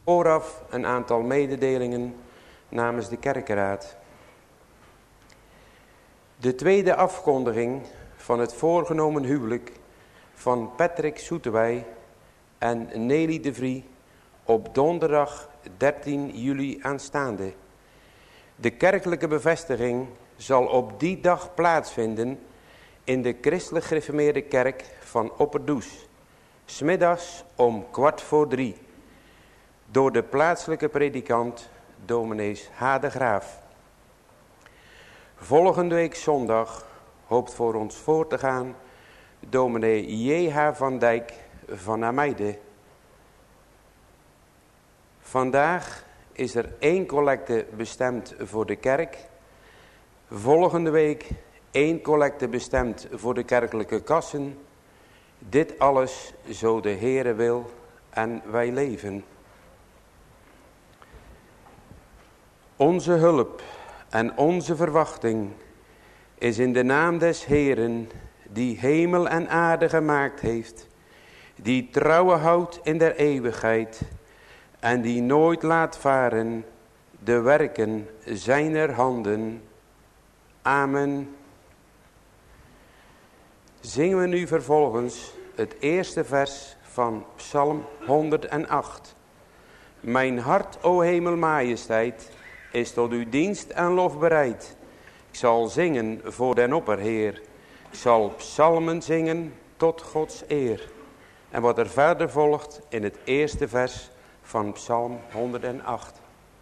Vooraf een aantal mededelingen namens de kerkenraad. De tweede afkondiging van het voorgenomen huwelijk van Patrick Soetewij en Nelly de Vrie op donderdag 13 juli aanstaande. De kerkelijke bevestiging zal op die dag plaatsvinden in de christelijk gereformeerde kerk van Opperdoes, 's middags om 2:15, door de plaatselijke predikant dominees H. de Graaf. Volgende week zondag hoopt voor ons voor te gaan dominee J.H. van Dijk van Ameide. Vandaag is er 1 collecte bestemd voor de kerk. Volgende week 1 collecte bestemd voor de kerkelijke kassen. Dit alles zo de Heere wil en wij leven. Onze hulp en onze verwachting is in de naam des Heeren, die hemel en aarde gemaakt heeft, die trouwe houdt in der eeuwigheid en die nooit laat varen de werken zijner handen. Amen. Zingen we nu vervolgens het eerste vers van Psalm 108. Mijn hart, o hemelmajesteit, is tot uw dienst en lof bereid. Ik zal zingen voor den Opperheer. Ik zal psalmen zingen tot Gods eer. En wat er verder volgt in het eerste vers van Psalm 108.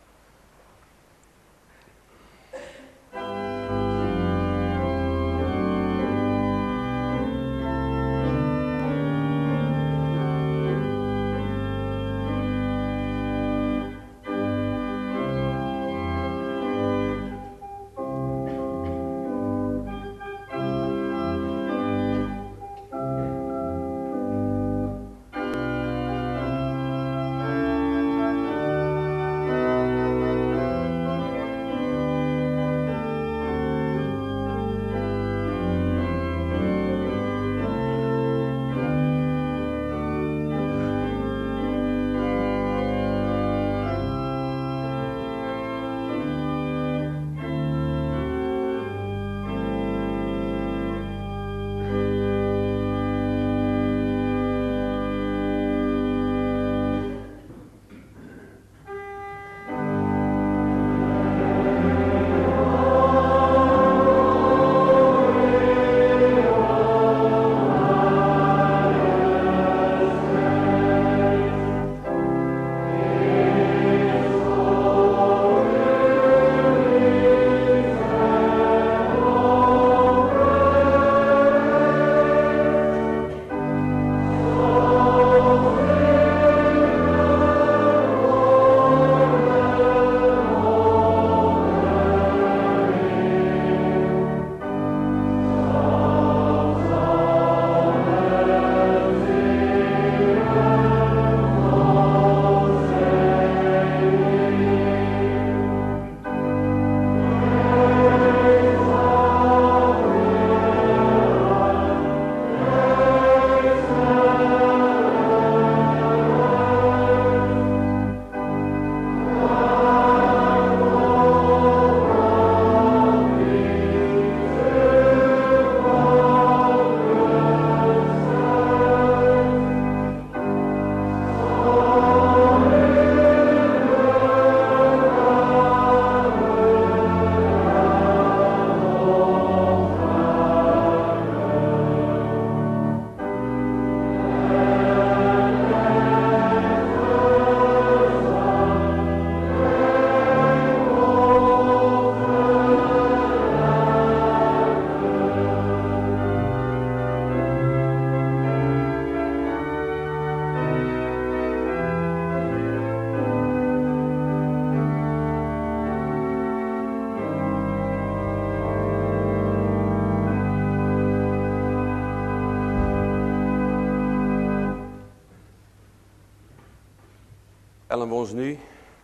Stellen we ons nu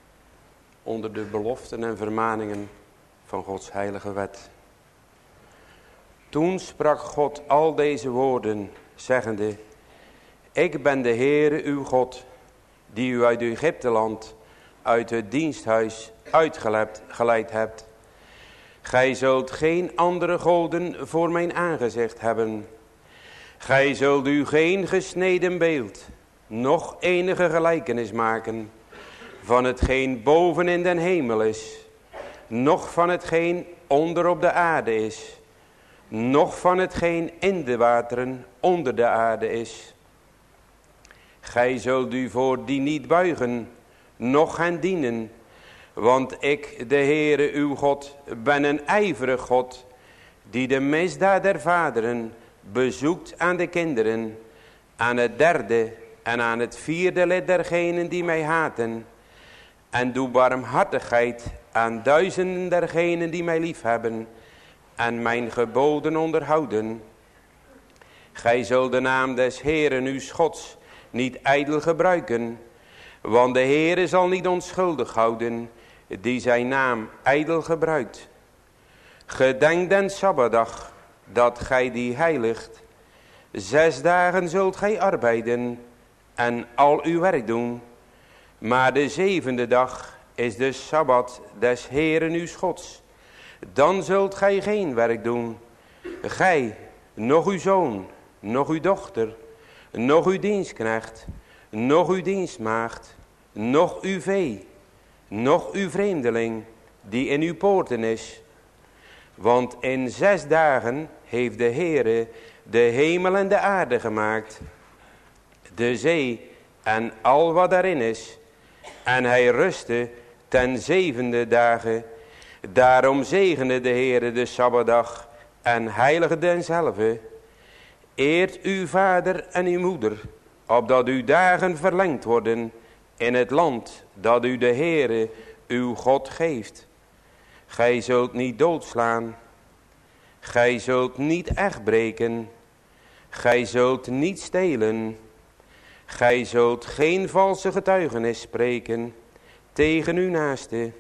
onder de beloften en vermaningen van Gods heilige wet. Toen sprak God al deze woorden, zeggende: Ik ben de Heere uw God, die u uit Egypteland, uit het diensthuis uitgeleid hebt. Gij zult geen andere goden voor mijn aangezicht hebben. Gij zult u geen gesneden beeld, noch enige gelijkenis maken, van hetgeen boven in den hemel is, noch van hetgeen onder op de aarde is, noch van hetgeen in de wateren onder de aarde is. Gij zult u voor die niet buigen, noch hen dienen, want ik, de Heere uw God, ben een ijverig God, die de misdaad der vaderen bezoekt aan de kinderen, aan het derde en aan het vierde lid dergenen die mij haten, en doe barmhartigheid aan duizenden dergenen die mij liefhebben en mijn geboden onderhouden. Gij zult de naam des Heeren uw Gods niet ijdel gebruiken, want de Heere zal niet onschuldig houden die zijn naam ijdel gebruikt. Gedenk den Sabbatdag, dat gij die heiligt. 6 dagen zult gij arbeiden en al uw werk doen. Maar de 7e dag is de Sabbat des Heeren uw Gods. Dan zult gij geen werk doen. Gij, noch uw zoon, noch uw dochter, noch uw dienstknecht, noch uw dienstmaagd, noch uw vee, noch uw vreemdeling, die in uw poorten is. Want in 6 dagen heeft de Heere de hemel en de aarde gemaakt, de zee en al wat daarin is. En hij rustte ten 7e dagen. Daarom zegende de Heere de Sabbatdag en heilige denzelve. Eert uw vader en uw moeder, opdat uw dagen verlengd worden in het land dat u de Heere uw God geeft. Gij zult niet doodslaan. Gij zult niet echt breken. Gij zult niet stelen. Gij zult geen valse getuigenis spreken tegen uw naaste.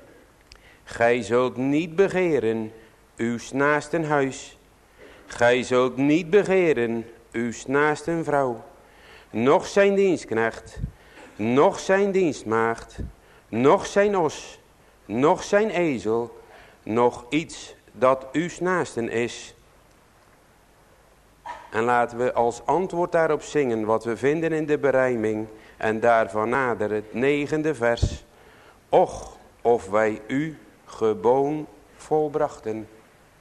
Gij zult niet begeren uw naasten huis. Gij zult niet begeren uw naasten vrouw, noch zijn dienstknecht, noch zijn dienstmaagd, noch zijn os, noch zijn ezel, noch iets dat uw naasten is. En laten we als antwoord daarop zingen wat we vinden in de berijming en daarvan nader het 9e vers. Och, of wij u geboon volbrachten.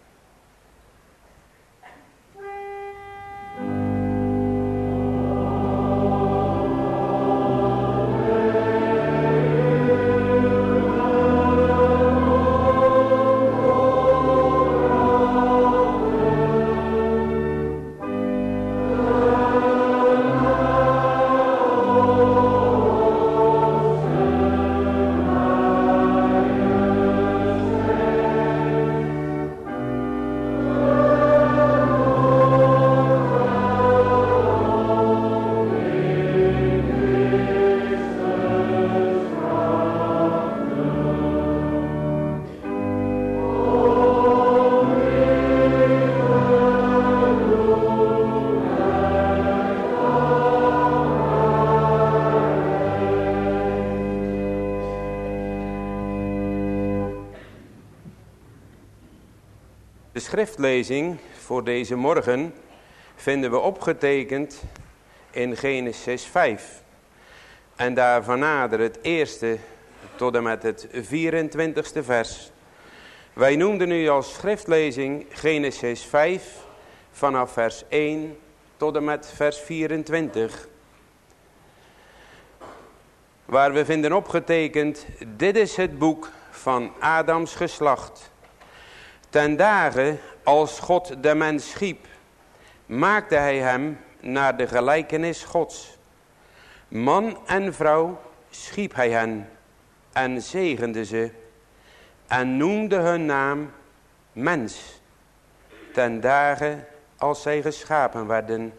De schriftlezing voor deze morgen vinden we opgetekend in Genesis 5. En daarvan nader het 1e tot en met het 24e vers. Wij noemden nu als schriftlezing Genesis 5 vanaf vers 1 tot en met vers 24. Waar we vinden opgetekend, dit is het boek van Adams geslacht. Ten dagen als God de mens schiep, maakte hij hem naar de gelijkenis Gods. Man en vrouw schiep hij hen en zegende ze en noemde hun naam mens, ten dagen als zij geschapen werden.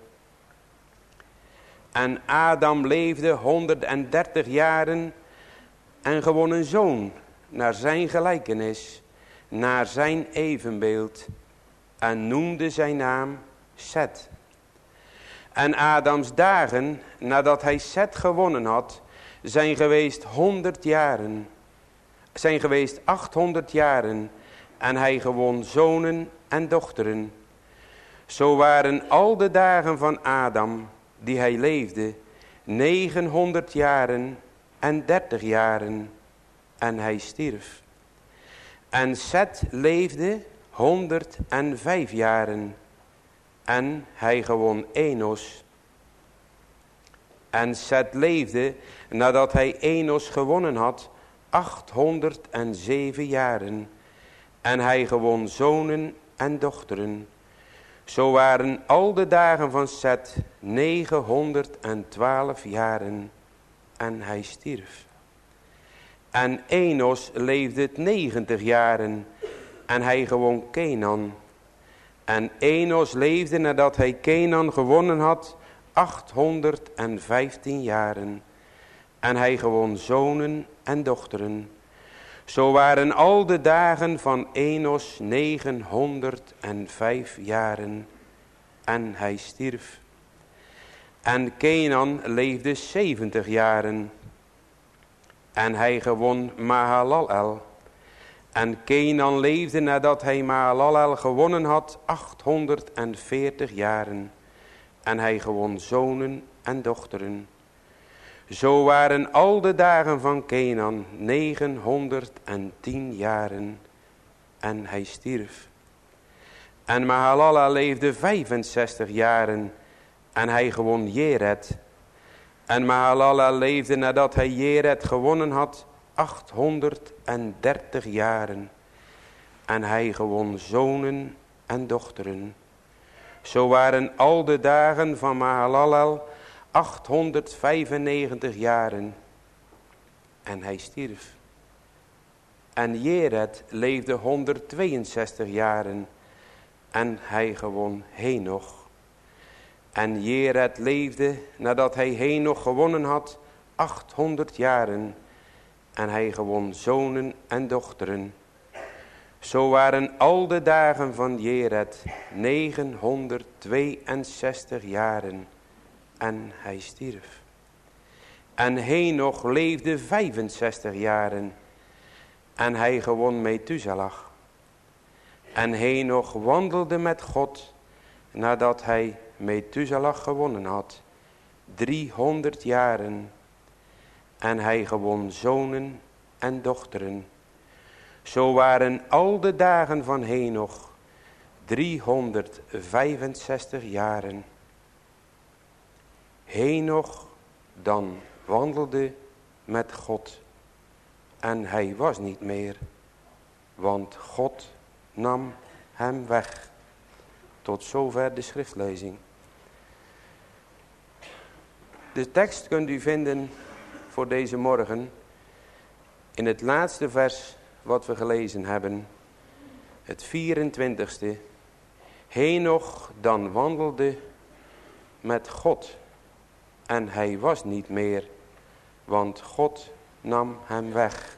En Adam leefde 130 jaren en gewon een zoon naar zijn gelijkenis, naar zijn evenbeeld, en noemde zijn naam Set. En Adams dagen, nadat hij Set gewonnen had, zijn geweest 100 jaren, zijn geweest 800 jaren en hij gewon zonen en dochteren. Zo waren al de dagen van Adam, die hij leefde, 900 jaren en 30 jaren en hij stierf. En Set leefde 105 jaren en hij gewon Enos. En Set leefde, nadat hij Enos gewonnen had, 807 jaren en hij gewon zonen en dochteren. Zo waren al de dagen van Set 912 jaren en hij stierf. En Enos leefde 90 jaren en hij gewon Kenan. En Enos leefde nadat hij Kenan gewonnen had 815 jaren en hij gewon zonen en dochteren. Zo waren al de dagen van Enos 905 jaren en hij stierf. En Kenan leefde 70 jaren en hij gewon Mahalalel. En Kenan leefde nadat hij Mahalalel gewonnen had 840 jaren en hij gewon zonen en dochteren. Zo waren al de dagen van Kenan 910 jaren en hij stierf. En Mahalalel leefde 65 jaren en hij gewon Jered. En Mahalalel leefde nadat hij Jered gewonnen had 830 jaren en hij gewon zonen en dochteren. Zo waren al de dagen van Mahalalel 895 jaren en hij stierf. En Jered leefde 162 jaren en hij gewon Henoch. En Jered leefde nadat hij Henoch gewonnen had 800 jaren en hij gewon zonen en dochteren. Zo waren al de dagen van Jered 962 jaren en hij stierf. En Henoch leefde 65 jaren en hij gewon Methuselah. En Henoch wandelde met God nadat hij Methuselah gewonnen had 300 jaren en hij gewon zonen en dochteren. Zo waren al de dagen van Henoch 365 jaren. Henoch dan wandelde met God en hij was niet meer, want God nam hem weg. Tot zover de schriftlezing. De tekst kunt u vinden voor deze morgen in het laatste vers wat we gelezen hebben, het 24e. Henoch dan wandelde met God en hij was niet meer, want God nam hem weg.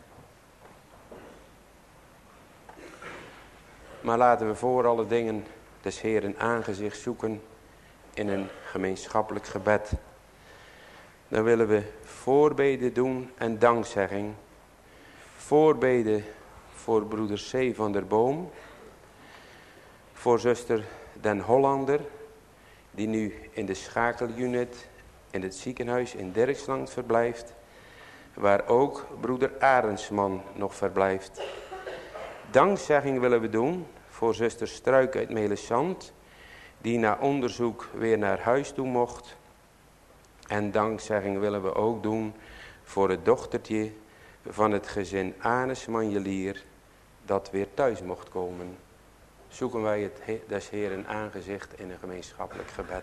Maar laten we voor alle dingen des Heeren aangezicht zoeken in een gemeenschappelijk gebed. Dan willen we voorbeden doen en dankzegging. Voorbeden voor broeder C. van der Boom. Voor zuster Den Hollander, die nu in de schakelunit in het ziekenhuis in Dirksland verblijft. Waar ook broeder Arendsman nog verblijft. Dankzegging willen we doen voor zuster Struik uit Melissant, die na onderzoek weer naar huis toe mocht. En dankzegging willen we ook doen voor het dochtertje van het gezin Anesman-Jelier, dat weer thuis mocht komen. Zoeken wij het des Heeren aangezicht in een gemeenschappelijk gebed.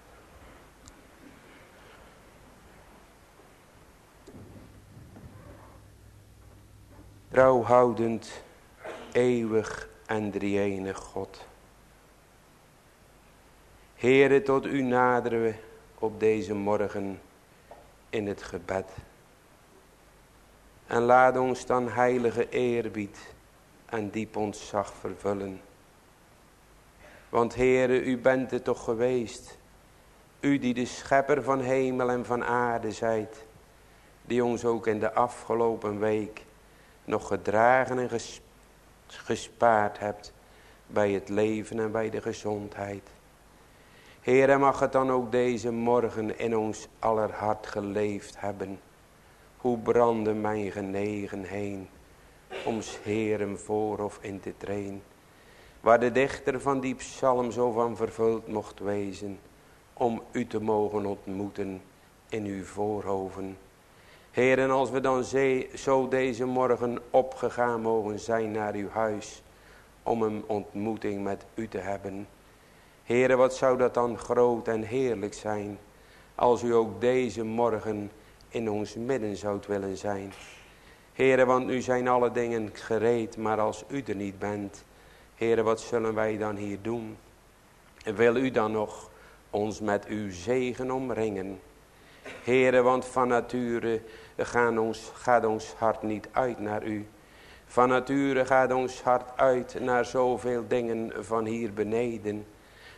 Trouwhoudend, eeuwig en drie-enig God. Heere, tot u naderen we op deze morgen in het gebed. En laat ons dan heilige eerbied en diep ontzag vervullen. Want Heere, u bent het toch geweest. U die de schepper van hemel en van aarde zijt. die ons ook in de afgelopen week nog gedragen en gespaard hebt bij het leven en bij de gezondheid. Heere, mag het dan ook deze morgen in ons aller hart geleefd hebben. Hoe brandde mijn genegen heen, om 's Heeren voor of in te treden. Waar de dichter van die psalm zo van vervuld mocht wezen, om u te mogen ontmoeten in uw voorhoven. Heeren, als we dan zo deze morgen opgegaan mogen zijn naar uw huis, om een ontmoeting met u te hebben. Heere, wat zou dat dan groot en heerlijk zijn, als u ook deze morgen in ons midden zoudt willen zijn. Heere, want nu zijn alle dingen gereed, maar als u er niet bent, Heere, wat zullen wij dan hier doen? Wil u dan nog ons met uw zegen omringen? Heere, want van nature gaat ons hart niet uit naar u. Van nature gaat ons hart uit naar zoveel dingen van hier beneden.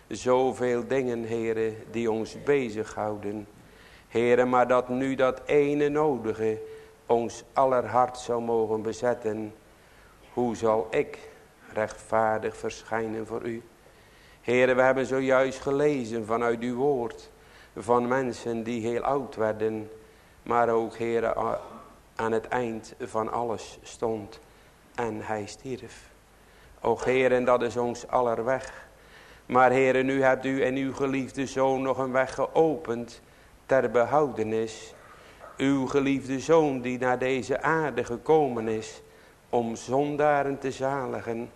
Zoveel dingen, Heere, die ons bezighouden. Heere, maar dat nu dat ene nodige ons aller hart zou mogen bezetten. Hoe zal ik rechtvaardig verschijnen voor u? Heere, we hebben zojuist gelezen vanuit uw woord. Van mensen die heel oud werden. Maar ook, Heere, aan het eind van alles stond. En hij stierf. O Heere, en dat is ons aller weg. Maar Heere, nu hebt u en uw geliefde Zoon nog een weg geopend ter behoudenis. Uw geliefde Zoon die naar deze aarde gekomen is om zondaren te zaligen.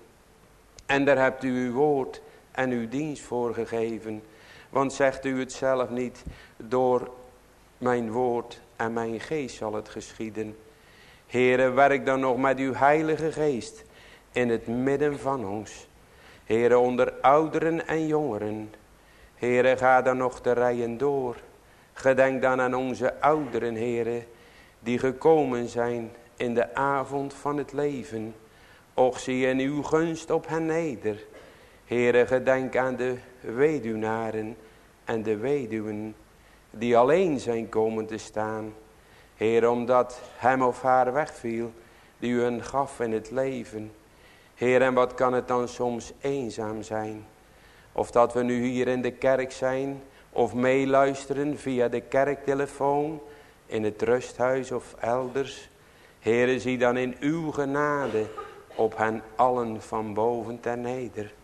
En daar hebt u uw woord en uw dienst voor gegeven. Want zegt u het zelf niet, door mijn woord en mijn geest zal het geschieden. Heere, werk dan nog met uw heilige geest in het midden van ons. Heere, onder ouderen en jongeren. Heere, ga dan nog de rijen door. Gedenk dan aan onze ouderen, Heere, die gekomen zijn in de avond van het leven. Och, zie in uw gunst op hen neder. Heere, gedenk aan de weduwnaren en de weduwen die alleen zijn komen te staan. Heere, omdat hem of haar wegviel die u hen gaf in het leven. Heer, en wat kan het dan soms eenzaam zijn? Of dat we nu hier in de kerk zijn, of meeluisteren via de kerktelefoon, in het rusthuis of elders. Heere, zie dan in uw genade op hen allen van boven ten neder.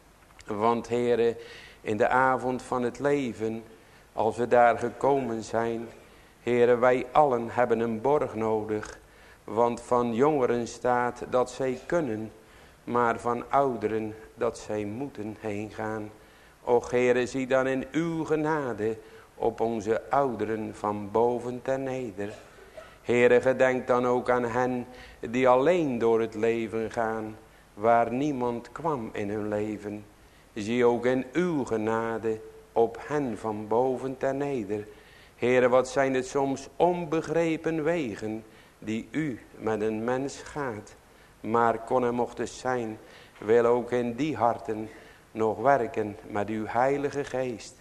Want Heere, in de avond van het leven, als we daar gekomen zijn, Heere, wij allen hebben een borg nodig. Want van jongeren staat dat zij kunnen, maar van ouderen dat zij moeten heen gaan. Och Heere, zie dan in uw genade op onze ouderen van boven ten neder. Heere, gedenk dan ook aan hen die alleen door het leven gaan, waar niemand kwam in hun leven. Zie ook in uw genade op hen van boven ten neder. Heere, wat zijn het soms onbegrepen wegen die u met een mens gaat. Maar kon er mocht het zijn, wil ook in die harten nog werken met uw heilige geest.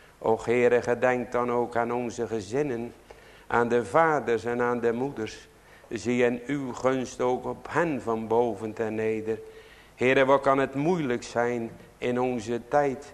O Heere, gedenk dan ook aan onze gezinnen, aan de vaders en aan de moeders. Zie in uw gunst ook op hen van boven ten neder. Heere, wat kan het moeilijk zijn in onze tijd,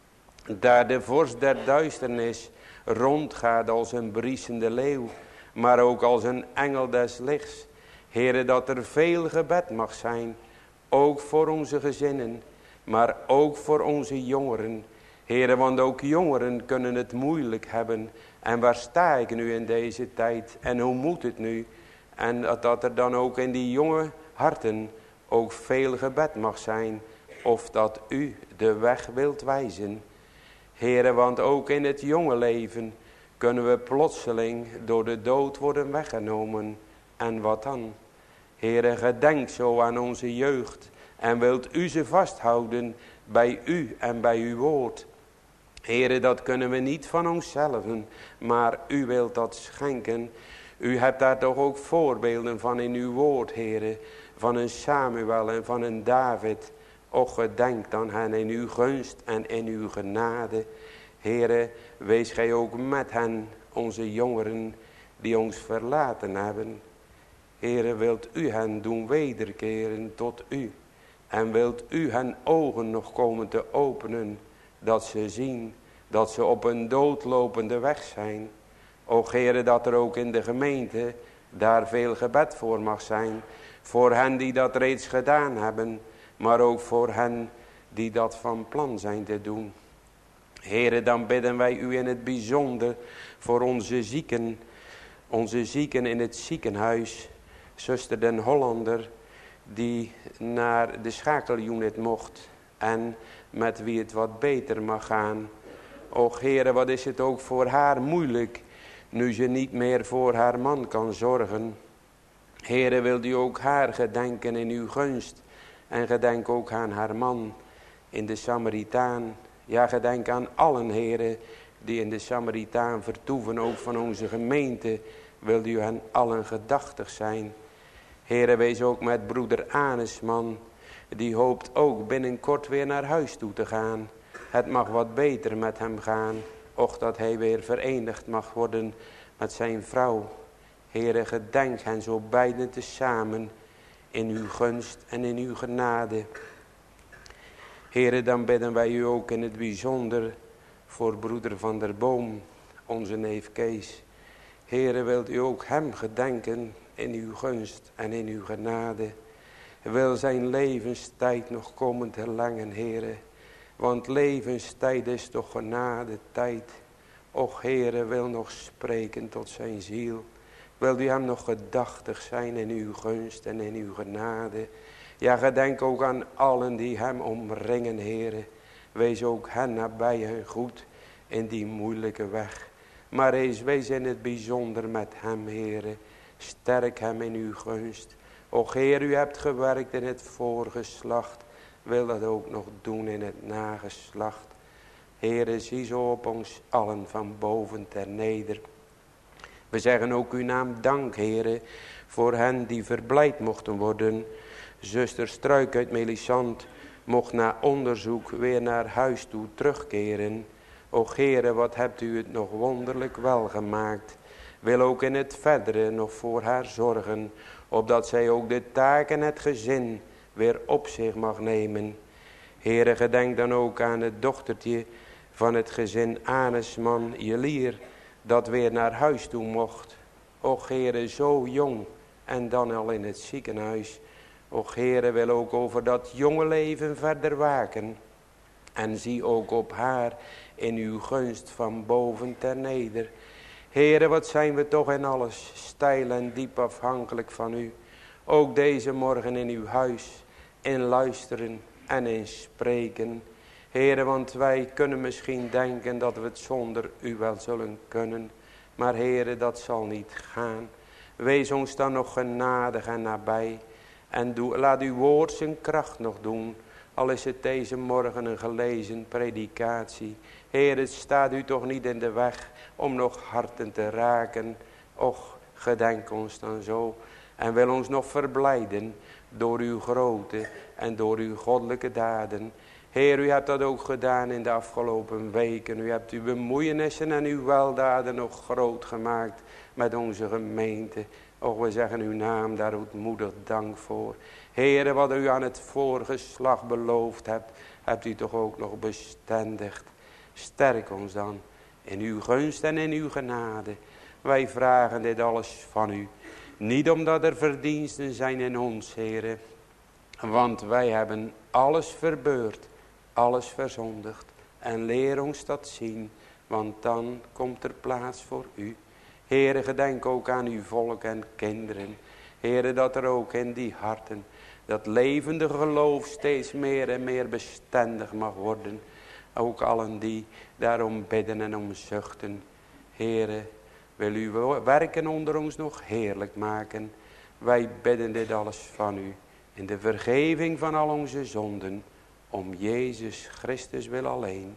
daar de vorst der duisternis rondgaat als een briesende leeuw, maar ook als een engel des lichts. Heere, dat er veel gebed mag zijn, ook voor onze gezinnen, maar ook voor onze jongeren. Heere, want ook jongeren kunnen het moeilijk hebben. En waar sta ik nu in deze tijd? En hoe moet het nu? En dat er dan ook in die jonge harten ook veel gebed mag zijn. Of dat u de weg wilt wijzen. Heere, want ook in het jonge leven kunnen we plotseling door de dood worden weggenomen. En wat dan? Heere, gedenk zo aan onze jeugd. En wilt u ze vasthouden bij u en bij uw woord. Heere, dat kunnen we niet van onszelf, maar u wilt dat schenken. U hebt daar toch ook voorbeelden van in uw woord, Heere. Van een Samuel en van een David. Och, gedenk dan hen in uw gunst en in uw genade. Heere, wees gij ook met hen, onze jongeren, die ons verlaten hebben. Heere, wilt u hen doen wederkeren tot u. En wilt u hen ogen nog komen te openen, dat ze zien dat ze op een doodlopende weg zijn. O Heere, dat er ook in de gemeente daar veel gebed voor mag zijn. Voor hen die dat reeds gedaan hebben, maar ook voor hen die dat van plan zijn te doen. Heere, dan bidden wij u in het bijzonder voor onze zieken in het ziekenhuis. Zuster den Hollander, die naar de schakelunit mocht en met wie het wat beter mag gaan. Och Heere, wat is het ook voor haar moeilijk, nu ze niet meer voor haar man kan zorgen. Heere, wilt u ook haar gedenken in uw gunst en gedenk ook aan haar man in de Samaritaan. Ja, gedenk aan allen, Heere, die in de Samaritaan vertoeven, ook van onze gemeente. Wilt u hen allen gedachtig zijn. Heere, wees ook met broeder Anesman. Die hoopt ook binnenkort weer naar huis toe te gaan. Het mag wat beter met hem gaan. Och, dat hij weer verenigd mag worden met zijn vrouw. Heere, gedenk hen zo beiden tezamen in uw gunst en in uw genade. Heere, dan bidden wij u ook in het bijzonder voor broeder Van der Boom, onze neef Kees. Heere, wilt u ook hem gedenken in uw gunst en in uw genade. Wil zijn levenstijd nog komen te lengen, Heere. Want levenstijd is toch genade tijd. Och, Heere, wil nog spreken tot zijn ziel. Wilt u hem nog gedachtig zijn in uw gunst en in uw genade. Ja, gedenk ook aan allen die hem omringen, Heere. Wees ook hen nabij en goed in die moeilijke weg. Maar wees in het bijzonder met hem, Heere. Sterk hem in uw gunst. Och Heer, u hebt gewerkt in het voorgeslacht. Wil dat ook nog doen in het nageslacht. Heere, zie zo op ons allen van boven ter neder. We zeggen ook uw naam dank, Heere, voor hen die verblijd mochten worden. Zuster Struik uit Melisant mocht na onderzoek weer naar huis toe terugkeren. O Heere, wat hebt u het nog wonderlijk wel gemaakt. Wil ook in het verdere nog voor haar zorgen, opdat zij ook de taak en het gezin weer op zich mag nemen. Heere, gedenk dan ook aan het dochtertje van het gezin Anesman, Jelier, dat weer naar huis toe mocht. Och Heere, zo jong en dan al in het ziekenhuis. Och Heere, wil ook over dat jonge leven verder waken. En zie ook op haar in uw gunst van boven ter neder. Heere, wat zijn we toch in alles steil en diep afhankelijk van u. Ook deze morgen in uw huis, in luisteren en in spreken. Heere, want wij kunnen misschien denken dat we het zonder u wel zullen kunnen. Maar Heere, dat zal niet gaan. Wees ons dan nog genadig en nabij. En laat uw woord zijn kracht nog doen. Al is het deze morgen een gelezen predikatie. Heer, het staat u toch niet in de weg om nog harten te raken. Och, gedenk ons dan zo. En wil ons nog verblijden door uw grote en door uw goddelijke daden. Heer, u hebt dat ook gedaan in de afgelopen weken. U hebt uw bemoeienissen en uw weldaden nog groot gemaakt met onze gemeente. Och, we zeggen uw naam daar ootmoedig dank voor. Heere, wat u aan het voorgeslag beloofd hebt, hebt u toch ook nog bestendigd. Sterk ons dan in uw gunst en in uw genade. Wij vragen dit alles van u. Niet omdat er verdiensten zijn in ons, Heere. Want wij hebben alles verbeurd, alles verzondigd. En leer ons dat zien, want dan komt er plaats voor u. Heere, gedenk ook aan uw volk en kinderen. Heere, dat er ook in die harten dat levende geloof steeds meer en meer bestendig mag worden. Ook allen die daarom bidden en om zuchten. Heere, wil uw werken onder ons nog heerlijk maken. Wij bidden dit alles van u. In de vergeving van al onze zonden. Om Jezus Christus wil alleen.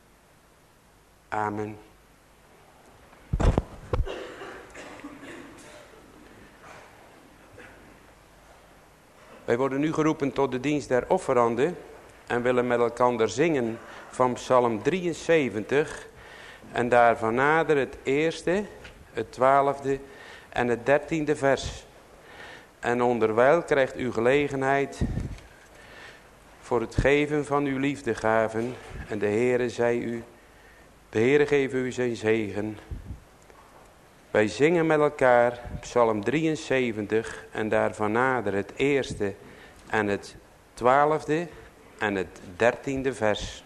Amen. Wij worden nu geroepen tot de dienst der offeranden en willen met elkaar zingen van Psalm 73 en daarvan nader het eerste, het 12e en het 13e vers. En onderwijl krijgt u gelegenheid voor het geven van uw liefdegaven. En de Heere geven u zijn zegen. Wij zingen met elkaar Psalm 73 en daarvan nader het eerste en het 12e en het 13e vers.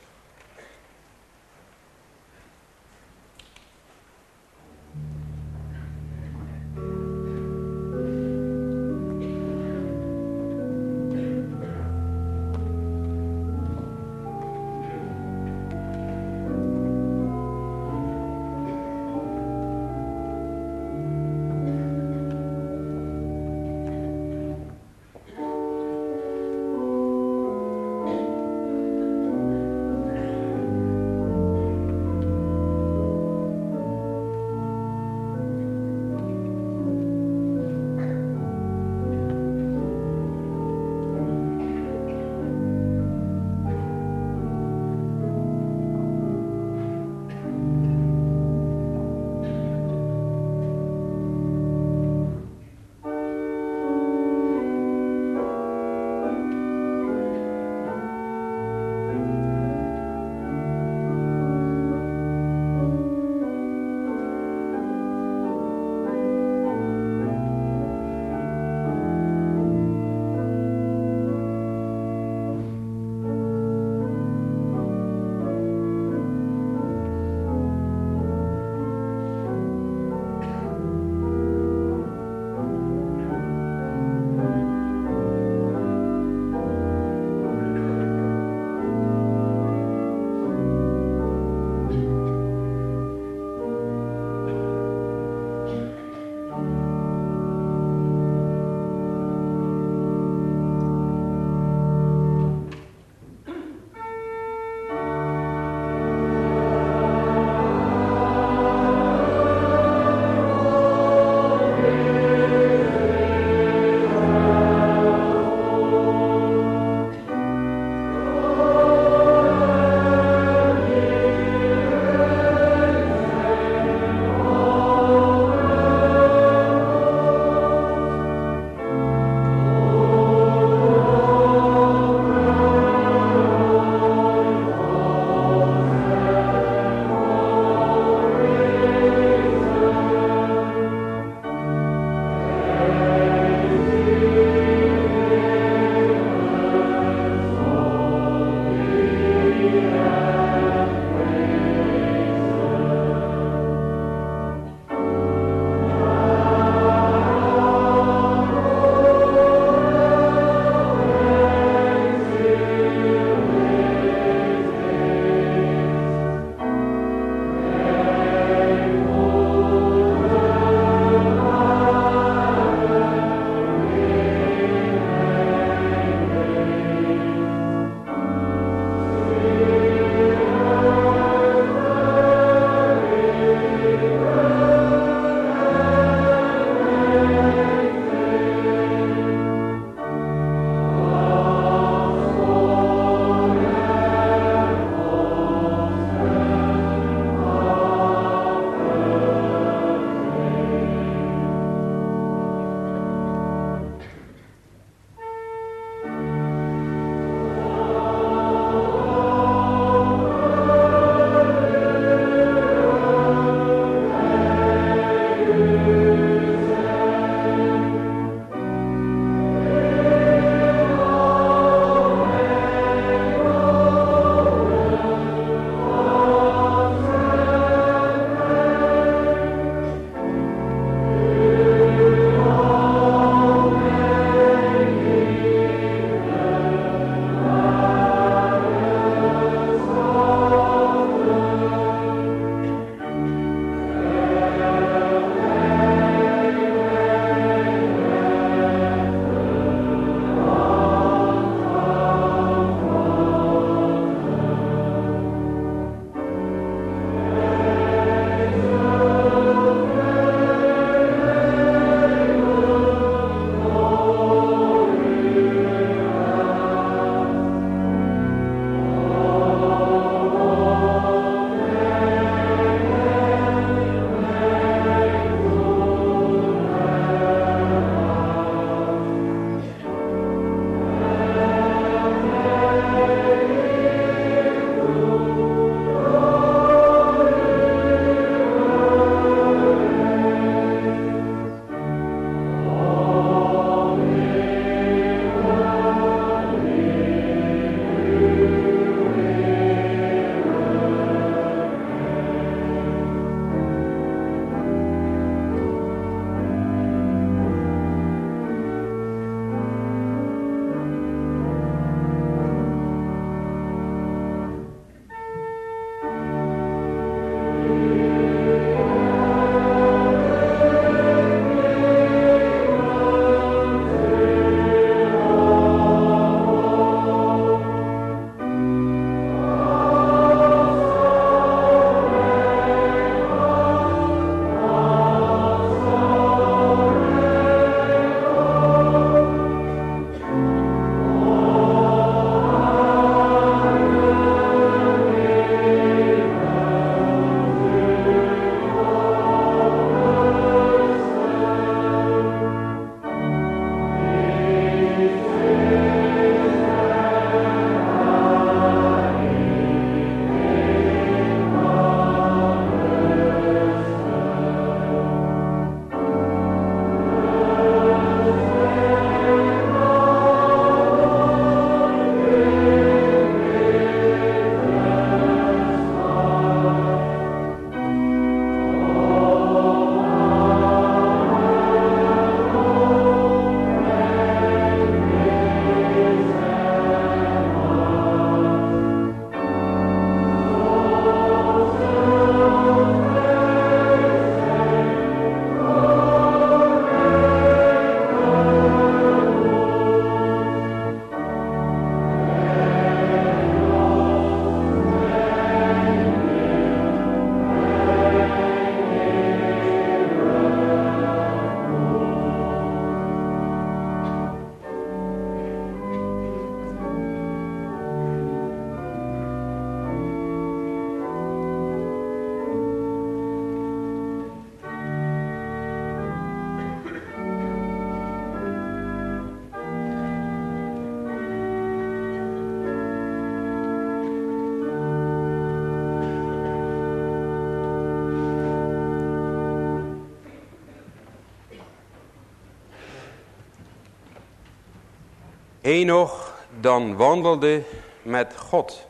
Henoch dan wandelde met God.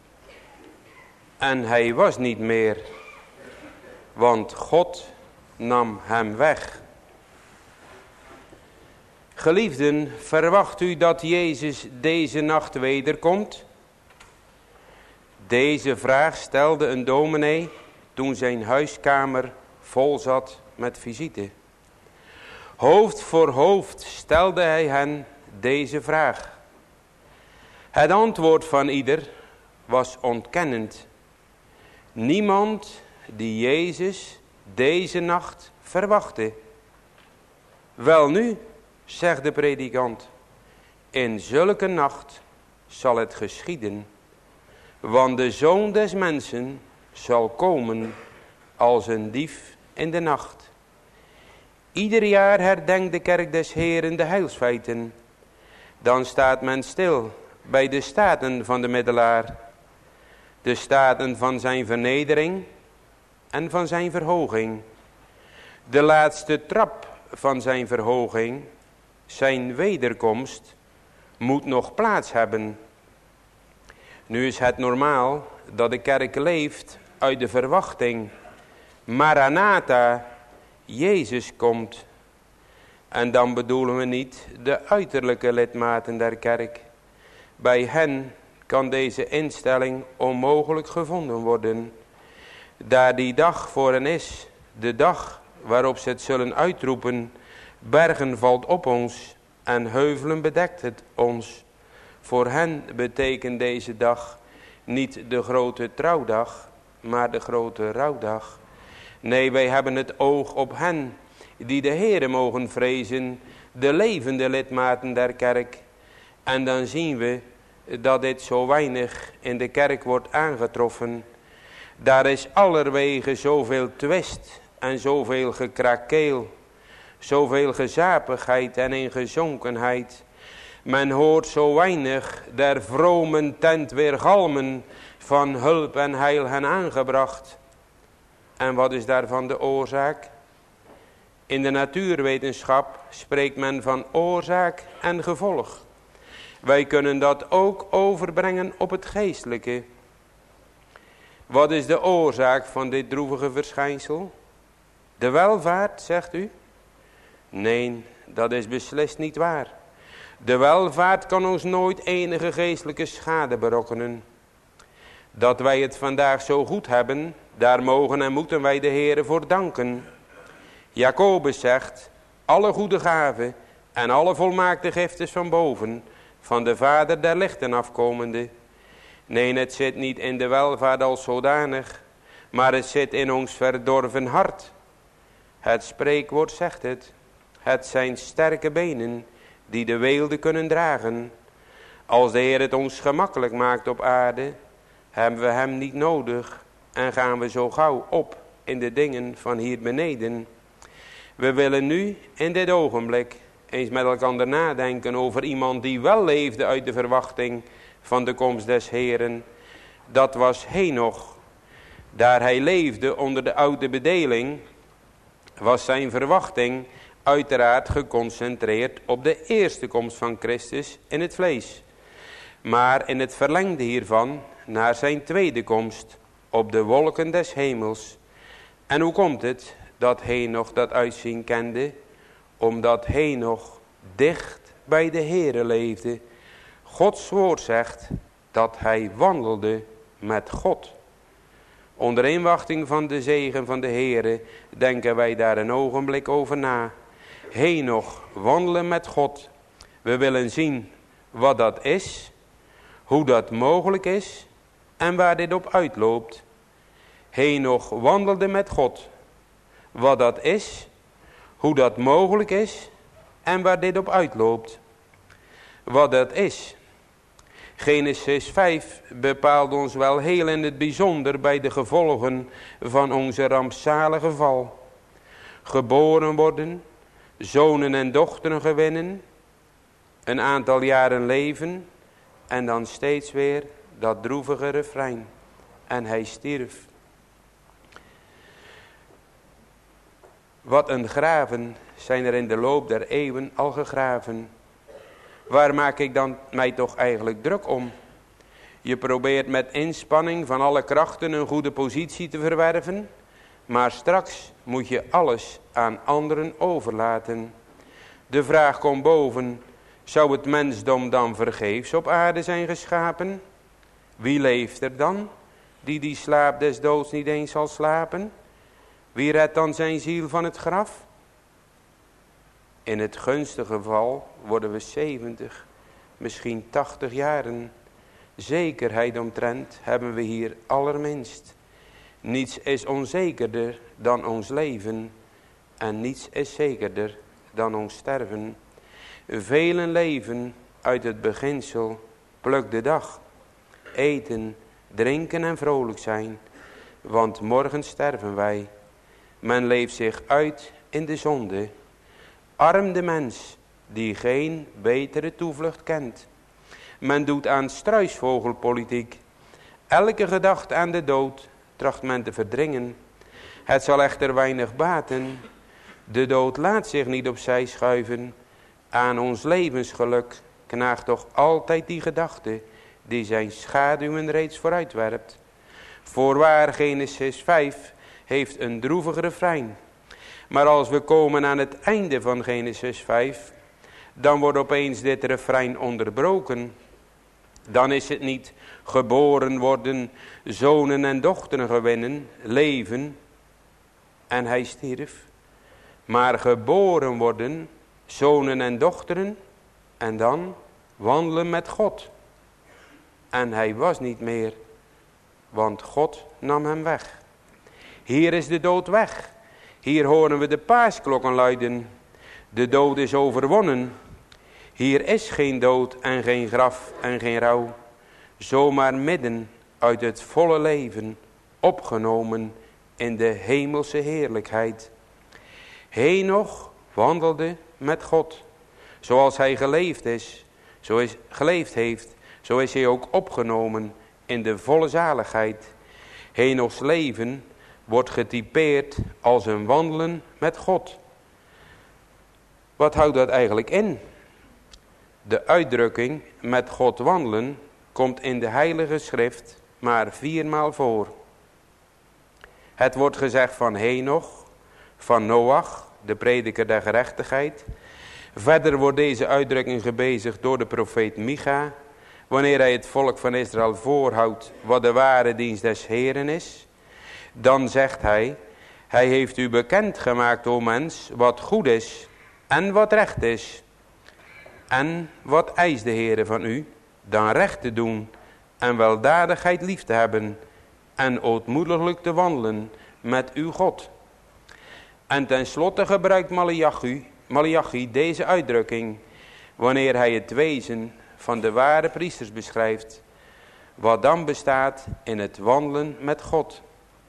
En hij was niet meer, want God nam hem weg. Geliefden, verwacht u dat Jezus deze nacht wederkomt? Deze vraag stelde een dominee toen zijn huiskamer vol zat met visite. Hoofd voor hoofd stelde hij hen deze vraag. Het antwoord van ieder was ontkennend. Niemand die Jezus deze nacht verwachtte. Welnu, zegt de predikant, in zulke nacht zal het geschieden, want de Zoon des Mensen zal komen als een dief in de nacht. Ieder jaar herdenkt de kerk des Heeren de heilsfeiten. Dan staat men stil bij de staten van de middelaar, de staten van zijn vernedering en van zijn verhoging. De laatste trap van zijn verhoging, zijn wederkomst, moet nog plaats hebben. Nu is het normaal dat de kerk leeft uit de verwachting. Maranatha, Jezus komt. En dan bedoelen we niet de uiterlijke lidmaten der kerk. Bij hen kan deze instelling onmogelijk gevonden worden. Daar die dag voor hen is, de dag waarop ze het zullen uitroepen, bergen valt op ons en heuvelen bedekt het ons. Voor hen betekent deze dag niet de grote trouwdag, maar de grote rouwdag. Nee, wij hebben het oog op hen die de Heere mogen vrezen, de levende lidmaten der kerk. En dan zien we dat dit zo weinig in de kerk wordt aangetroffen. Daar is allerwege zoveel twist en zoveel gekrakeel, zoveel gezapigheid en ingezonkenheid. Men hoort zo weinig der vromen tent weergalmen, van hulp en heil hen aangebracht. En wat is daarvan de oorzaak? In de natuurwetenschap spreekt men van oorzaak en gevolg. Wij kunnen dat ook overbrengen op het geestelijke. Wat is de oorzaak van dit droevige verschijnsel? De welvaart, zegt u? Nee, dat is beslist niet waar. De welvaart kan ons nooit enige geestelijke schade berokkenen. Dat wij het vandaag zo goed hebben, daar mogen en moeten wij de Heere voor danken. Jacobus zegt, alle goede gaven en alle volmaakte giften van boven, van de Vader der lichten afkomende. Nee, het zit niet in de welvaart als zodanig, maar het zit in ons verdorven hart. Het spreekwoord zegt het, het zijn sterke benen die de weelde kunnen dragen. Als de Heer het ons gemakkelijk maakt op aarde, hebben we hem niet nodig en gaan we zo gauw op in de dingen van hier beneden. We willen nu in dit ogenblik eens met elkaar nadenken over iemand die wel leefde uit de verwachting van de komst des Heeren. Dat was Henoch. Daar hij leefde onder de oude bedeling, was zijn verwachting uiteraard geconcentreerd op de eerste komst van Christus in het vlees. Maar in het verlengde hiervan naar zijn tweede komst op de wolken des hemels. En hoe komt het dat Henoch dat uitzien kende? Omdat Henoch dicht bij de Heere leefde. Gods woord zegt dat hij wandelde met God. Onder inwachting van de zegen van de Heere denken wij daar een ogenblik over na. Henoch wandelen met God. We willen zien wat dat is, hoe dat mogelijk is en waar dit op uitloopt. Henoch wandelde met God. Wat dat is, hoe dat mogelijk is en waar dit op uitloopt. Wat dat is. Genesis 5 bepaalt ons wel heel in het bijzonder bij de gevolgen van onze rampzalige val. Geboren worden, zonen en dochteren gewinnen, een aantal jaren leven en dan steeds weer dat droevige refrein. En hij stierf. Wat een graven zijn er in de loop der eeuwen al gegraven. Waar maak ik dan mij toch eigenlijk druk om? Je probeert met inspanning van alle krachten een goede positie te verwerven, maar straks moet je alles aan anderen overlaten. De vraag komt boven, zou het mensdom dan vergeefs op aarde zijn geschapen? Wie leeft er dan, die slaap des doods niet eens zal slapen? Wie redt dan zijn ziel van het graf? In het gunstige geval worden we 70, misschien 80 jaren. Zekerheid omtrent hebben we hier allerminst. Niets is onzekerder dan ons leven en niets is zekerder dan ons sterven. Velen leven uit het beginsel, pluk de dag, eten, drinken en vrolijk zijn, want morgen sterven wij. Men leeft zich uit in de zonde. Arm de mens die geen betere toevlucht kent. Men doet aan struisvogelpolitiek. Elke gedachte aan de dood tracht men te verdringen. Het zal echter weinig baten. De dood laat zich niet opzij schuiven. Aan ons levensgeluk knaagt toch altijd die gedachte die zijn schaduwen reeds vooruitwerpt. Voorwaar Genesis 5 heeft een droevig refrein. Maar als we komen aan het einde van Genesis 5, dan wordt opeens dit refrein onderbroken. Dan is het niet geboren worden, zonen en dochteren gewinnen, leven en hij stierf. Maar geboren worden, zonen en dochteren en dan wandelen met God. En hij was niet meer, want God nam hem weg. Hier is de dood weg. Hier horen we de paasklokken luiden. De dood is overwonnen. Hier is geen dood en geen graf en geen rouw. Zomaar midden uit het volle leven, opgenomen in de hemelse heerlijkheid. Henoch wandelde met God. Zoals hij geleefd heeft, zo is hij ook opgenomen in de volle zaligheid. Henochs leven wordt getypeerd als een wandelen met God. Wat houdt dat eigenlijk in? De uitdrukking met God wandelen komt in de Heilige Schrift maar 4 maal voor. Het wordt gezegd van Henoch, van Noach, de prediker der gerechtigheid. Verder wordt deze uitdrukking gebezigd door de profeet Micha, wanneer hij het volk van Israël voorhoudt wat de ware dienst des Heren is. Dan zegt hij heeft u bekend gemaakt, o mens, wat goed is en wat recht is. En wat eist de Heere van u? Dan recht te doen en weldadigheid lief te hebben en ootmoediglijk te wandelen met uw God. En tenslotte gebruikt Maleachi deze uitdrukking wanneer hij het wezen van de ware priesters beschrijft, wat dan bestaat in het wandelen met God.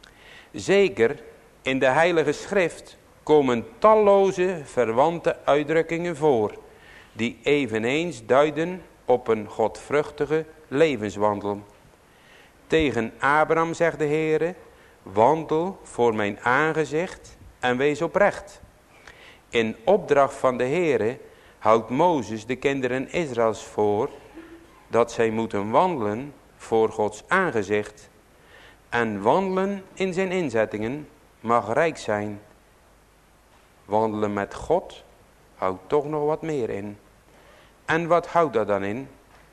Zeker in de Heilige Schrift komen talloze verwante uitdrukkingen voor, die eveneens duiden op een godvruchtige levenswandel. Tegen Abraham zegt de Heere, wandel voor mijn aangezicht en wees oprecht. In opdracht van de Heere houdt Mozes de kinderen Israëls voor dat zij moeten wandelen voor Gods aangezicht. En wandelen in zijn inzettingen mag rijk zijn. Wandelen met God houdt toch nog wat meer in. En wat houdt dat dan in?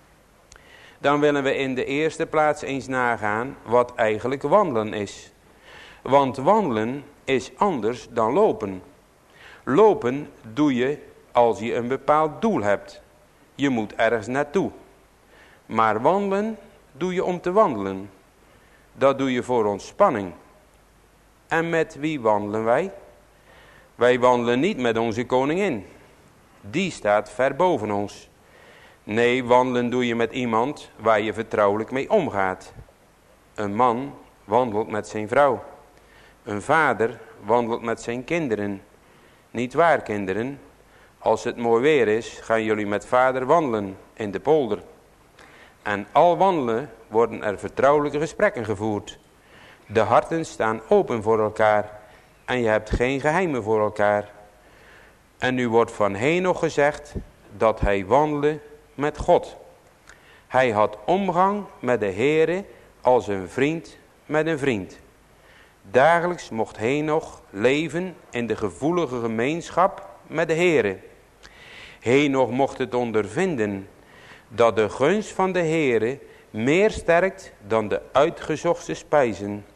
Dan willen we in de eerste plaats eens nagaan wat eigenlijk wandelen is. Want wandelen is anders dan lopen. Lopen doe je als je een bepaald doel hebt. Je moet ergens naartoe. Maar wandelen doe je om te wandelen. Dat doe je voor ontspanning. En met wie wandelen wij? Wij wandelen niet met onze koningin. Die staat ver boven ons. Nee, wandelen doe je met iemand waar je vertrouwelijk mee omgaat. Een man wandelt met zijn vrouw. Een vader wandelt met zijn kinderen. Niet waar, kinderen? Als het mooi weer is, gaan jullie met vader wandelen in de polder. En al wandelen worden er vertrouwelijke gesprekken gevoerd. De harten staan open voor elkaar en je hebt geen geheimen voor elkaar. En nu wordt van Henoch gezegd dat hij wandelde met God. Hij had omgang met de Heere als een vriend met een vriend. Dagelijks mocht Henoch leven in de gevoelige gemeenschap met de Heere. Henoch mocht het ondervinden dat de gunst van de Heere meer sterkt dan de uitgezochte spijzen.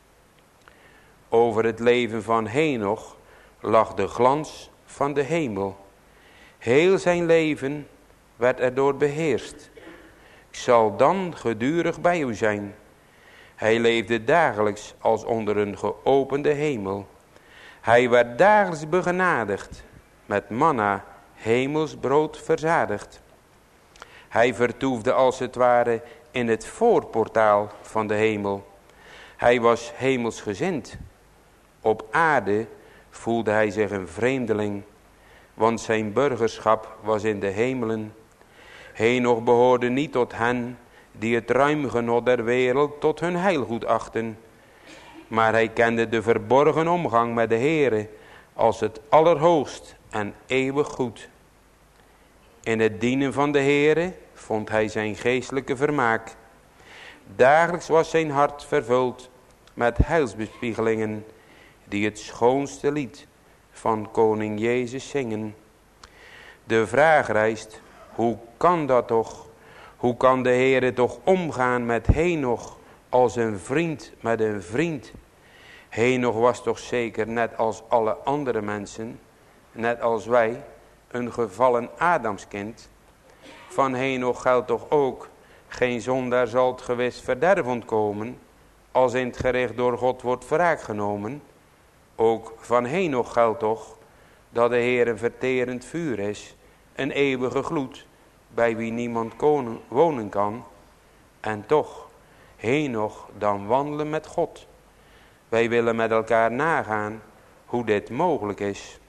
Over het leven van Henoch lag de glans van de hemel. Heel zijn leven werd erdoor beheerst. Ik zal dan gedurig bij u zijn. Hij leefde dagelijks als onder een geopende hemel. Hij werd dagelijks begenadigd, met manna, hemelsbrood verzadigd. Hij vertoefde als het ware in het voorportaal van de hemel. Hij was hemelsgezind. Op aarde voelde hij zich een vreemdeling, want zijn burgerschap was in de hemelen. Henoch behoorde niet tot hen die het ruimgenot der wereld tot hun heilgoed achten, maar hij kende de verborgen omgang met de Heere als het allerhoogst en eeuwig goed. In het dienen van de Heere vond hij zijn geestelijke vermaak. Dagelijks was zijn hart vervuld met heilsbespiegelingen die het schoonste lied van koning Jezus zingen. De vraag rijst, hoe kan dat toch? Hoe kan de Heere toch omgaan met Henoch als een vriend met een vriend? Henoch was toch zeker net als alle andere mensen, net als wij, een gevallen Adamskind. Van Henoch geldt toch ook, geen zondaar zal het gewis verderf ontkomen, als in het gericht door God wordt wraak genomen. Ook van Henoch geldt toch, dat de Heer een verterend vuur is, een eeuwige gloed, bij wie niemand wonen kan. En toch, Henoch dan wandelen met God. Wij willen met elkaar nagaan hoe dit mogelijk is.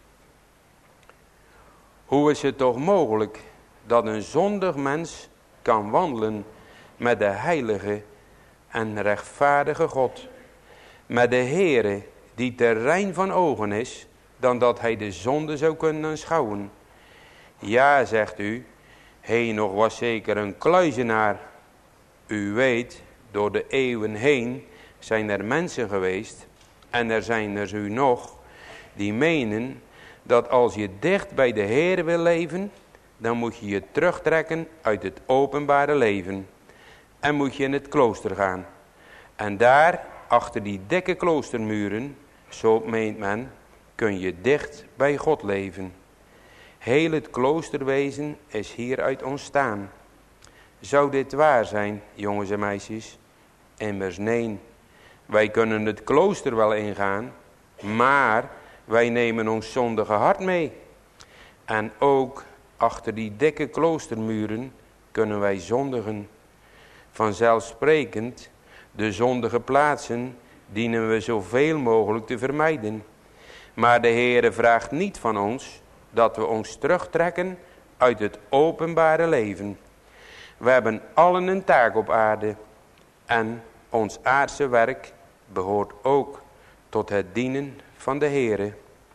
Hoe is het toch mogelijk dat een zondig mens kan wandelen met de heilige en rechtvaardige God? Met de Heere die te rein van ogen is, dan dat hij de zonde zou kunnen aanschouwen. Ja, zegt u, Henoch was zeker een kluizenaar. U weet, door de eeuwen heen zijn er mensen geweest, en er zijn er u nog, die menen dat als je dicht bij de Heer wil leven, dan moet je je terugtrekken uit het openbare leven. En moet je in het klooster gaan. En daar, achter die dikke kloostermuren, zo meent men, kun je dicht bij God leven. Heel het kloosterwezen is hieruit ontstaan. Zou dit waar zijn, jongens en meisjes? Immers nee. Wij kunnen het klooster wel ingaan, maar wij nemen ons zondige hart mee. En ook achter die dikke kloostermuren kunnen wij zondigen. Vanzelfsprekend, de zondige plaatsen dienen we zoveel mogelijk te vermijden. Maar de Heere vraagt niet van ons dat we ons terugtrekken uit het openbare leven. We hebben allen een taak op aarde en ons aardse werk behoort ook tot het dienen van de Heere.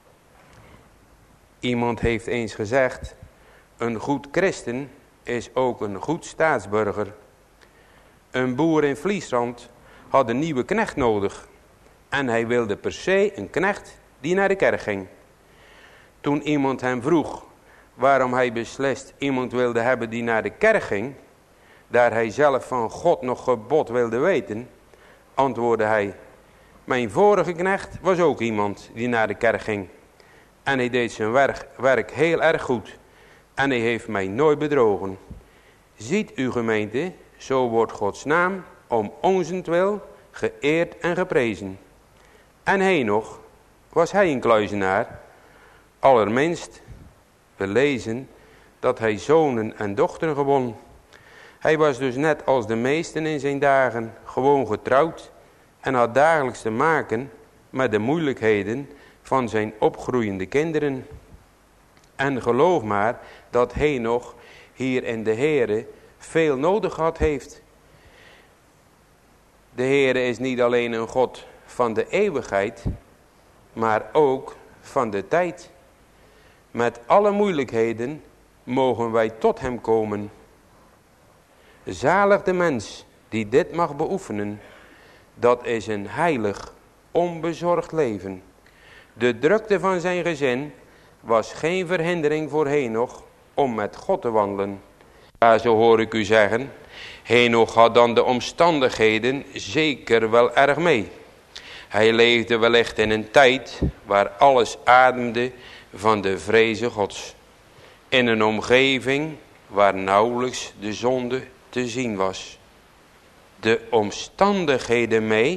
Iemand heeft eens gezegd, een goed christen is ook een goed staatsburger. Een boer in Friesland had een nieuwe knecht nodig en hij wilde per se een knecht die naar de kerk ging. Toen iemand hem vroeg waarom hij beslist iemand wilde hebben die naar de kerk ging, daar hij zelf van God nog gebod wilde weten, antwoordde hij, mijn vorige knecht was ook iemand die naar de kerk ging. En hij deed zijn werk heel erg goed. En hij heeft mij nooit bedrogen. Ziet u gemeente, zo wordt Gods naam om onzentwil geëerd en geprezen. En Henoch, was hij een kluizenaar? Allerminst, we lezen dat hij zonen en dochteren gewon. Hij was dus net als de meesten in zijn dagen gewoon getrouwd en had dagelijks te maken met de moeilijkheden van zijn opgroeiende kinderen. En geloof maar dat Henoch hier in de Heere veel nodig gehad heeft. De Heere is niet alleen een God van de eeuwigheid, maar ook van de tijd. Met alle moeilijkheden mogen wij tot hem komen. Zalig de mens die dit mag beoefenen. Dat is een heilig, onbezorgd leven. De drukte van zijn gezin was geen verhindering voor Henoch om met God te wandelen. Ja, zo hoor ik u zeggen. Henoch had dan de omstandigheden zeker wel erg mee. Hij leefde wellicht in een tijd waar alles ademde van de vreze Gods. In een omgeving waar nauwelijks de zonde te zien was. De omstandigheden mee.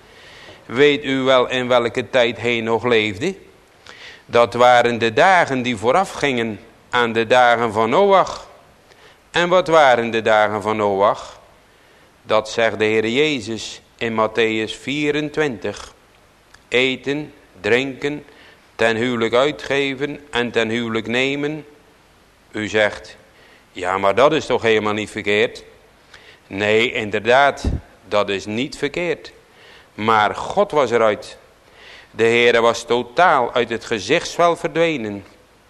Weet u wel in welke tijd Henoch leefde? Dat waren de dagen die voorafgingen aan de dagen van Noach. En wat waren de dagen van Noach? Dat zegt de Heer Jezus in Matthäus 24. Eten, drinken, ten huwelijk uitgeven en ten huwelijk nemen. U zegt, ja, maar dat is toch helemaal niet verkeerd? Nee, inderdaad, dat is niet verkeerd. Maar God was eruit. De Heer was totaal uit het gezichtsveld verdwenen.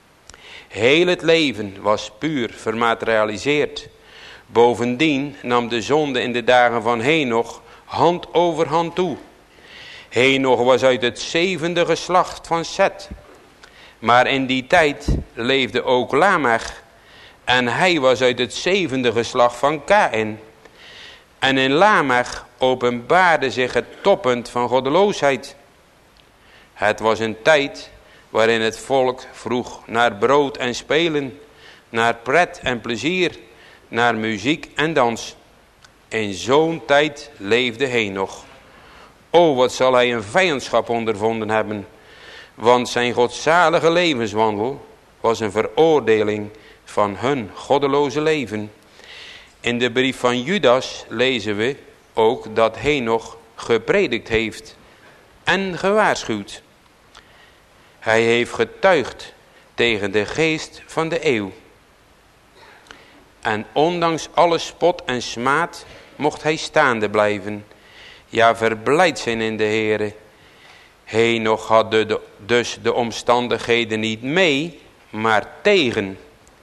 Heel het leven was puur vermaterialiseerd. Bovendien nam de zonde in de dagen van Henoch hand over hand toe. Henoch was uit het 7e geslacht van Set. Maar in die tijd leefde ook Lamech. En hij was uit het 7e geslacht van Kaïn. En in Lamech openbaarde zich het toppunt van goddeloosheid. Het was een tijd waarin het volk vroeg naar brood en spelen, naar pret en plezier, naar muziek en dans. In zo'n tijd leefde Henoch. O, wat zal hij een vijandschap ondervonden hebben, want zijn godzalige levenswandel was een veroordeling van hun goddeloze leven. In de brief van Judas lezen we ook dat Henoch gepredikt heeft en gewaarschuwd. Hij heeft getuigd tegen de geest van de eeuw. En ondanks alle spot en smaad mocht hij staande blijven. Ja, verblijd zijn in de Heere. Henoch had dus de omstandigheden niet mee, maar tegen.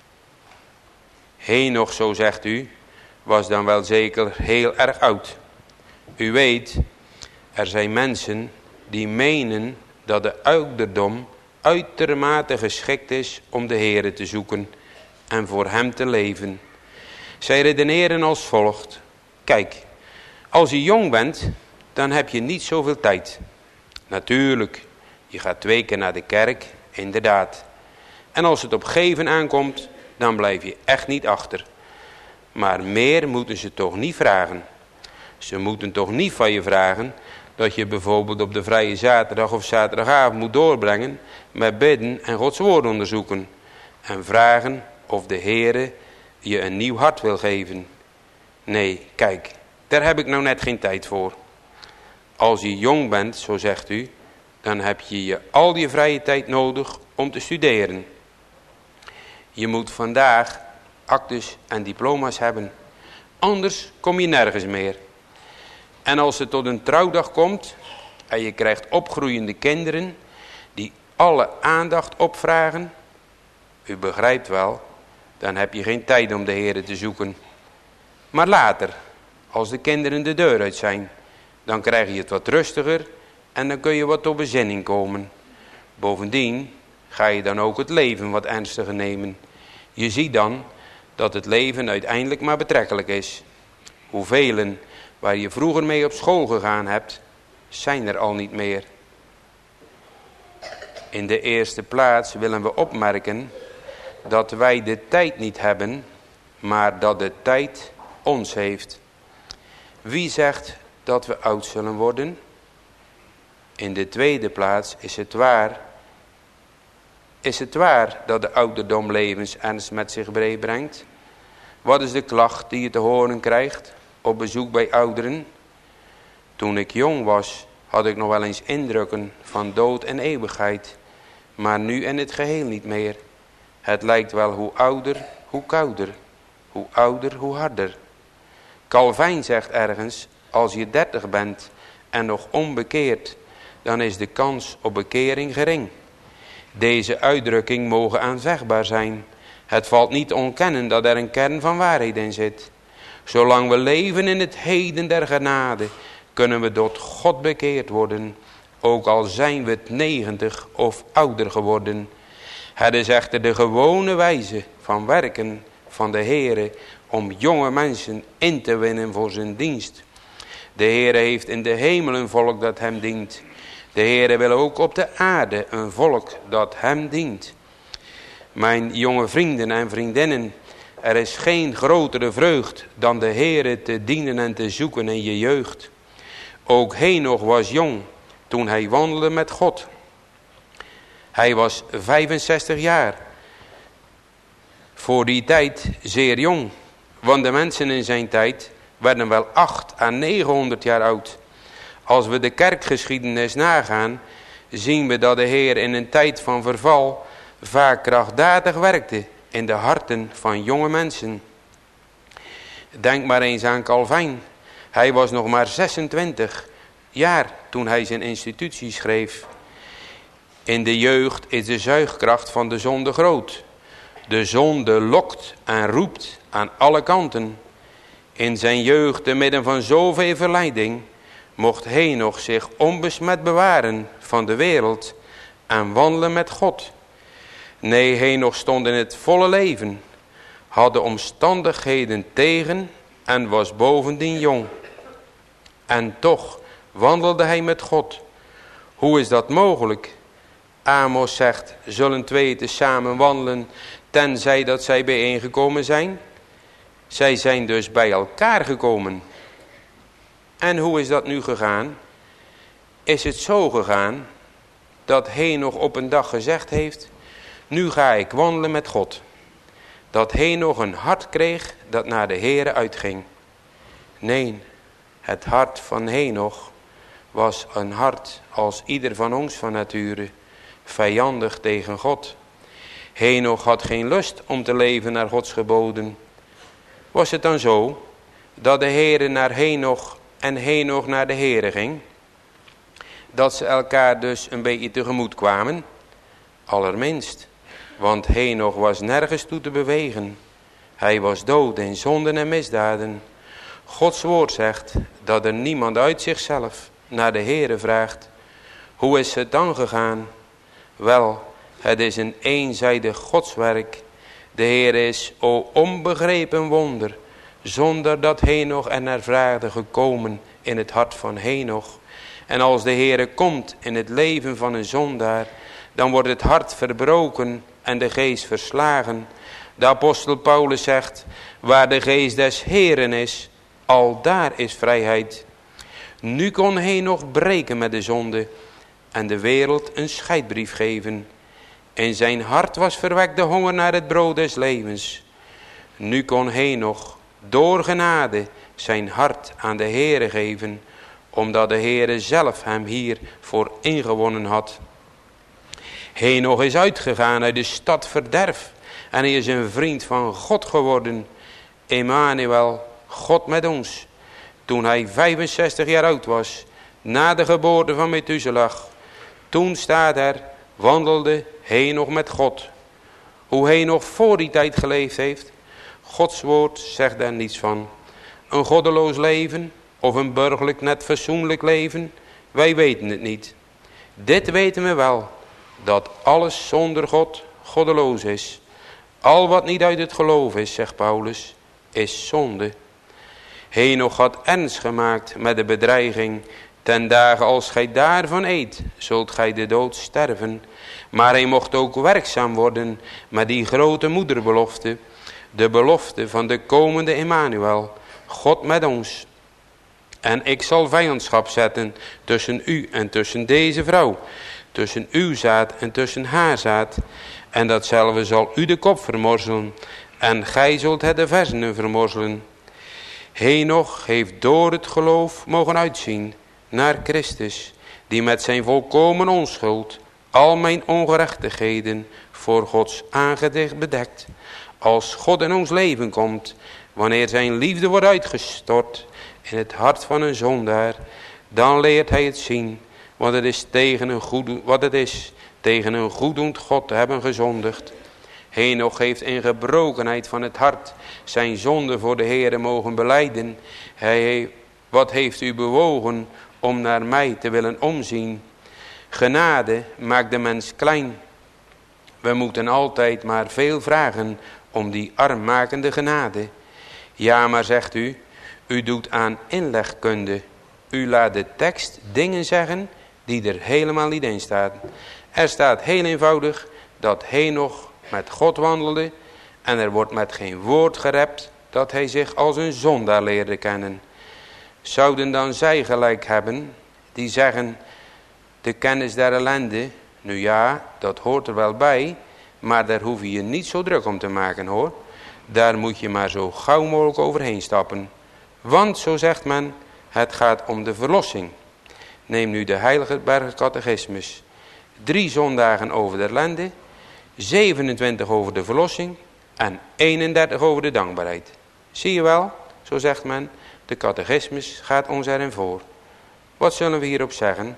Henoch, zo zegt u, was dan wel zeker heel erg oud. U weet, er zijn mensen die menen dat de ouderdom uitermate geschikt is om de Heere te zoeken en voor hem te leven. Zij redeneren als volgt. Kijk, als je jong bent, dan heb je niet zoveel tijd. Natuurlijk, je gaat 2 keer naar de kerk, inderdaad. En als het op geven aankomt, dan blijf je echt niet achter. Maar meer moeten ze toch niet vragen. Ze moeten toch niet van je vragen dat je bijvoorbeeld op de vrije zaterdag of zaterdagavond moet doorbrengen met bidden en Gods woord onderzoeken. En vragen of de Heere je een nieuw hart wil geven. Nee, kijk, daar heb ik nou net geen tijd voor. Als je jong bent, zo zegt u, dan heb je al je vrije tijd nodig om te studeren. Je moet vandaag actes en diploma's hebben. Anders kom je nergens meer. En als het tot een trouwdag komt en je krijgt opgroeiende kinderen die alle aandacht opvragen. U begrijpt wel, dan heb je geen tijd om de Heere te zoeken. Maar later, als de kinderen de deur uit zijn, dan krijg je het wat rustiger en dan kun je wat tot bezinning komen. Bovendien ga je dan ook het leven wat ernstiger nemen. Je ziet dan dat het leven uiteindelijk maar betrekkelijk is. Hoeveel waar je vroeger mee op school gegaan hebt, zijn er al niet meer. In de eerste plaats willen we opmerken dat wij de tijd niet hebben, maar dat de tijd ons heeft. Wie zegt dat we oud zullen worden? In de tweede plaats is het waar dat de ouderdom levensernst met zich brengt? Wat is de klacht die je te horen krijgt op bezoek bij ouderen? Toen ik jong was, had ik nog wel eens indrukken van dood en eeuwigheid, maar nu in het geheel niet meer. Het lijkt wel hoe ouder, hoe kouder, hoe ouder, hoe harder. Calvijn zegt ergens, als je 30 bent en nog onbekeerd, dan is de kans op bekering gering. Deze uitdrukking mogen aanvechtbaar zijn. Het valt niet te ontkennen dat er een kern van waarheid in zit. Zolang we leven in het heden der genade, kunnen we tot God bekeerd worden, ook al zijn we 90 of ouder geworden. Het is echter de gewone wijze van werken van de Heere om jonge mensen in te winnen voor zijn dienst. De Heere heeft in de hemel een volk dat hem dient. De Heere wil ook op de aarde een volk dat hem dient. Mijn jonge vrienden en vriendinnen, er is geen grotere vreugd dan de Heere te dienen en te zoeken in je jeugd. Ook Henoch was jong toen hij wandelde met God. Hij was 65 jaar. Voor die tijd zeer jong. Want de mensen in zijn tijd werden wel 800 à 900 jaar oud. Als we de kerkgeschiedenis nagaan, zien we dat de Heer in een tijd van verval vaak krachtdadig werkte in de harten van jonge mensen. Denk maar eens aan Calvijn. Hij was nog maar 26 jaar toen hij zijn institutie schreef. In de jeugd is de zuigkracht van de zonde groot. De zonde lokt en roept aan alle kanten. In zijn jeugd, te midden van zoveel verleiding, mocht Henoch zich onbesmet bewaren van de wereld en wandelen met God. Nee, Henoch stond in het volle leven, had de omstandigheden tegen en was bovendien jong. En toch wandelde hij met God. Hoe is dat mogelijk? Amos zegt, zullen twee tezamen wandelen, tenzij dat zij bijeengekomen zijn? Zij zijn dus bij elkaar gekomen. En hoe is dat nu gegaan? Is het zo gegaan dat Henoch op een dag gezegd heeft, nu ga ik wandelen met God. Dat Henoch een hart kreeg dat naar de Heere uitging. Nee, het hart van Henoch was een hart als ieder van ons van nature, vijandig tegen God. Henoch had geen lust om te leven naar Gods geboden. Was het dan zo dat de Heere naar Henoch en Henoch naar de Heere ging? Dat ze elkaar dus een beetje tegemoet kwamen? Allerminst, want Henoch was nergens toe te bewegen. Hij was dood in zonden en misdaden. Gods woord zegt dat er niemand uit zichzelf naar de Heere vraagt. Hoe is het dan gegaan? Wel, het is een eenzijdig godswerk. De Heer is, o onbegrepen wonder, zonder dat Henoch er naar vraagde gekomen in het hart van Henoch. En als de Heere komt in het leven van een zondaar, dan wordt het hart verbroken en de geest verslagen. De apostel Paulus zegt, waar de geest des Heeren is, al daar is vrijheid. Nu kon Henoch breken met de zonde en de wereld een scheidbrief geven. In zijn hart was verwekt de honger naar het brood des levens. Nu kon Henoch door genade zijn hart aan de Heere geven, omdat de Heere zelf hem hiervoor ingewonnen had. Henoch is uitgegaan uit de stad verderf en hij is een vriend van God geworden. Emmanuel, God met ons. Toen hij 65 jaar oud was, na de geboorte van Methuselah, toen staat er, wandelde Henoch met God. Hoe Henoch voor die tijd geleefd heeft, Gods woord zegt daar niets van. Een goddeloos leven of een burgerlijk net fatsoenlijk leven, wij weten het niet. Dit weten we wel, dat alles zonder God goddeloos is. Al wat niet uit het geloof is, zegt Paulus, is zonde. Henoch had ernst gemaakt met de bedreiging, ten dagen als gij daarvan eet, zult gij de dood sterven. Maar hij mocht ook werkzaam worden met die grote moederbelofte, de belofte van de komende Emmanuel, God met ons. En ik zal vijandschap zetten tussen u en tussen deze vrouw, tussen uw zaad en tussen haar zaad. En datzelfde zal u de kop vermorzelen, en gij zult het de versenen vermorzelen. Henoch heeft door het geloof mogen uitzien naar Christus, die met zijn volkomen onschuld al mijn ongerechtigheden voor Gods aangezicht bedekt. Als God in ons leven komt, wanneer zijn liefde wordt uitgestort in het hart van een zondaar, dan leert hij het zien, wat het is tegen een goeddoend God te hebben gezondigd. Henoch heeft in gebrokenheid van het hart zijn zonde voor de Heere mogen belijden. Wat heeft u bewogen om naar mij te willen omzien? Genade maakt de mens klein. We moeten altijd maar veel vragen om die armmakende genade. Ja, maar zegt u, u doet aan inlegkunde. U laat de tekst dingen zeggen die er helemaal niet in staan. Er staat heel eenvoudig dat Henoch met God wandelde en er wordt met geen woord gerept dat hij zich als een zondaar leerde kennen. Zouden dan zij gelijk hebben die zeggen de kennis der ellende, nu ja, dat hoort er wel bij, maar daar hoef je je niet zo druk om te maken hoor. Daar moet je maar zo gauw mogelijk overheen stappen. Want, zo zegt men, het gaat om de verlossing. Neem nu de Heidelberger Catechismus. 3 zondagen over de ellende, 27 over de verlossing en 31 over de dankbaarheid. Zie je wel, zo zegt men, de catechismus gaat ons erin voor. Wat zullen we hierop zeggen?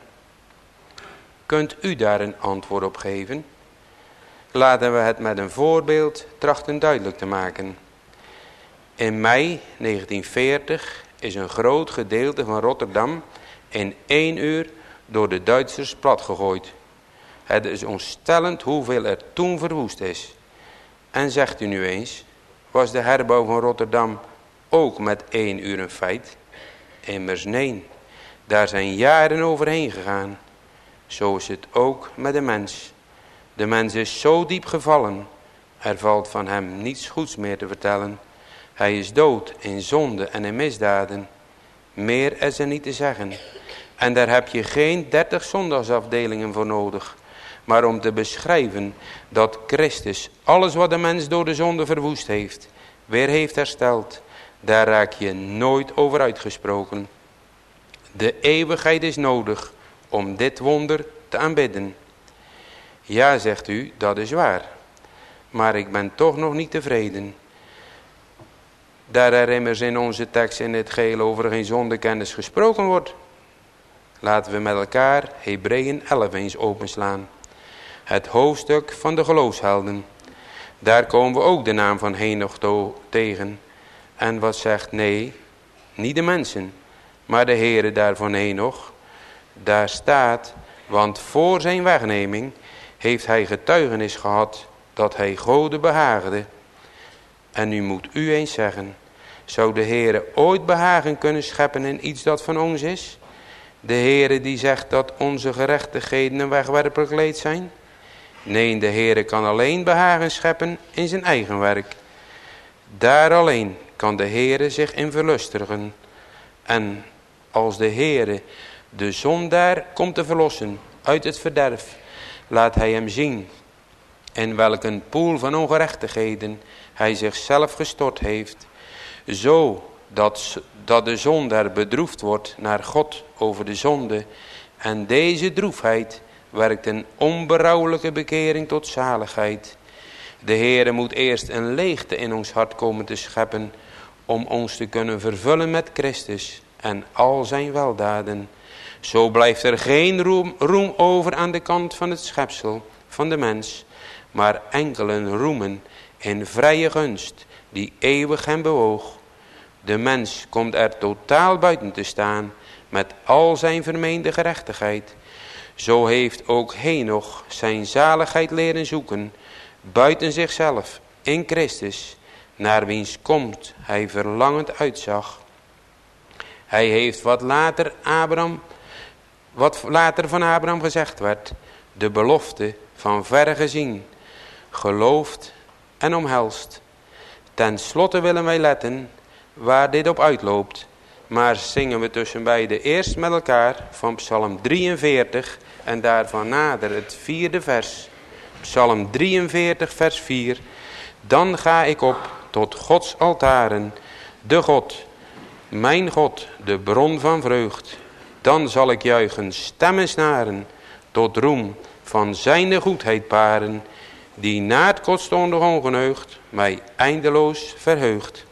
Kunt u daar een antwoord op geven? Laten we het met een voorbeeld trachten duidelijk te maken. In mei 1940 is een groot gedeelte van Rotterdam in 1 uur door de Duitsers platgegooid. Het is ontstellend hoeveel er toen verwoest is. En zegt u nu eens, was de herbouw van Rotterdam ook met 1 uur een feit? Immers nee, daar zijn jaren overheen gegaan. Zo is het ook met de mens. De mens is zo diep gevallen, er valt van hem niets goeds meer te vertellen. Hij is dood in zonde en in misdaden. Meer is er niet te zeggen. En daar heb je geen 30 zondagsafdelingen voor nodig. Maar om te beschrijven dat Christus alles wat de mens door de zonde verwoest heeft, weer heeft hersteld, daar raak je nooit over uitgesproken. De eeuwigheid is nodig om dit wonder te aanbidden. Ja, zegt u, dat is waar. Maar ik ben toch nog niet tevreden. Daar er immers in onze tekst in het geheel over geen zondekennis gesproken wordt. Laten we met elkaar Hebreeën 11 eens openslaan. Het hoofdstuk van de geloofshelden. Daar komen we ook de naam van Henoch tegen. En wat zegt? Nee, niet de mensen, maar de Heere daarvan Henoch. Daar staat, want voor zijn wegneming heeft hij getuigenis gehad dat hij Gode behaagde. En nu moet u eens zeggen, zou de Heere ooit behagen kunnen scheppen in iets dat van ons is? De Heere die zegt dat onze gerechtigheden een wegwerpelijk leed zijn? Nee, de Heere kan alleen behagen scheppen in zijn eigen werk. Daar alleen kan de Heere zich in verlustigen. En als de Heere de zondaar komt te verlossen uit het verderf, laat hij hem zien in welk een poel van ongerechtigheden hij zichzelf gestort heeft, zo dat de zondaar bedroefd wordt naar God over de zonde, en deze droefheid werkt een onberouwelijke bekering tot zaligheid. De Heere moet eerst een leegte in ons hart komen te scheppen, om ons te kunnen vervullen met Christus en al zijn weldaden. Zo blijft er geen roem over aan de kant van het schepsel, van de mens, maar enkelen roemen in vrije gunst, die eeuwig hem bewoog. De mens komt er totaal buiten te staan, met al zijn vermeende gerechtigheid. Zo heeft ook Henoch zijn zaligheid leren zoeken, buiten zichzelf, in Christus, naar wiens komst hij verlangend uitzag. Hij heeft wat later van Abraham gezegd werd, de belofte van verre gezien, geloofd en omhelst. Ten slotte willen wij letten waar dit op uitloopt, maar zingen we tussen beide eerst met elkaar van Psalm 43 en daarvan nader het 4e vers. Psalm 43 vers 4. Dan ga ik op tot Gods altaren, de God, mijn God, de bron van vreugd. Dan zal ik juichen stemmen snaren, tot roem van zijn goedheid paren, die na het kortstondig ongeneugd mij eindeloos verheugt.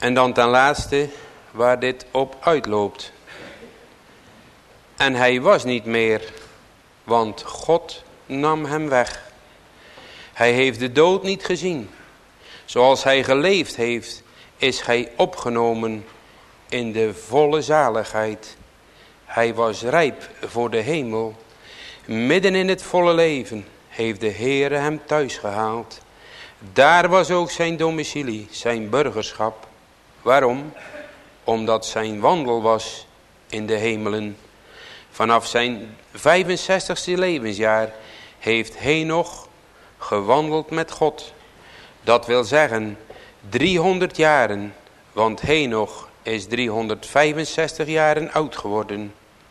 En dan ten laatste waar dit op uitloopt. En hij was niet meer, want God nam hem weg. Hij heeft de dood niet gezien. Zoals hij geleefd heeft, is hij opgenomen in de volle zaligheid. Hij was rijp voor de hemel. Midden in het volle leven heeft de Heere hem thuis gehaald. Daar was ook zijn domicilie, zijn burgerschap. Waarom? Omdat zijn wandel was in de hemelen. Vanaf zijn 65ste levensjaar heeft Henoch gewandeld met God. Dat wil zeggen 300 jaren, want Henoch is 365 jaren oud geworden.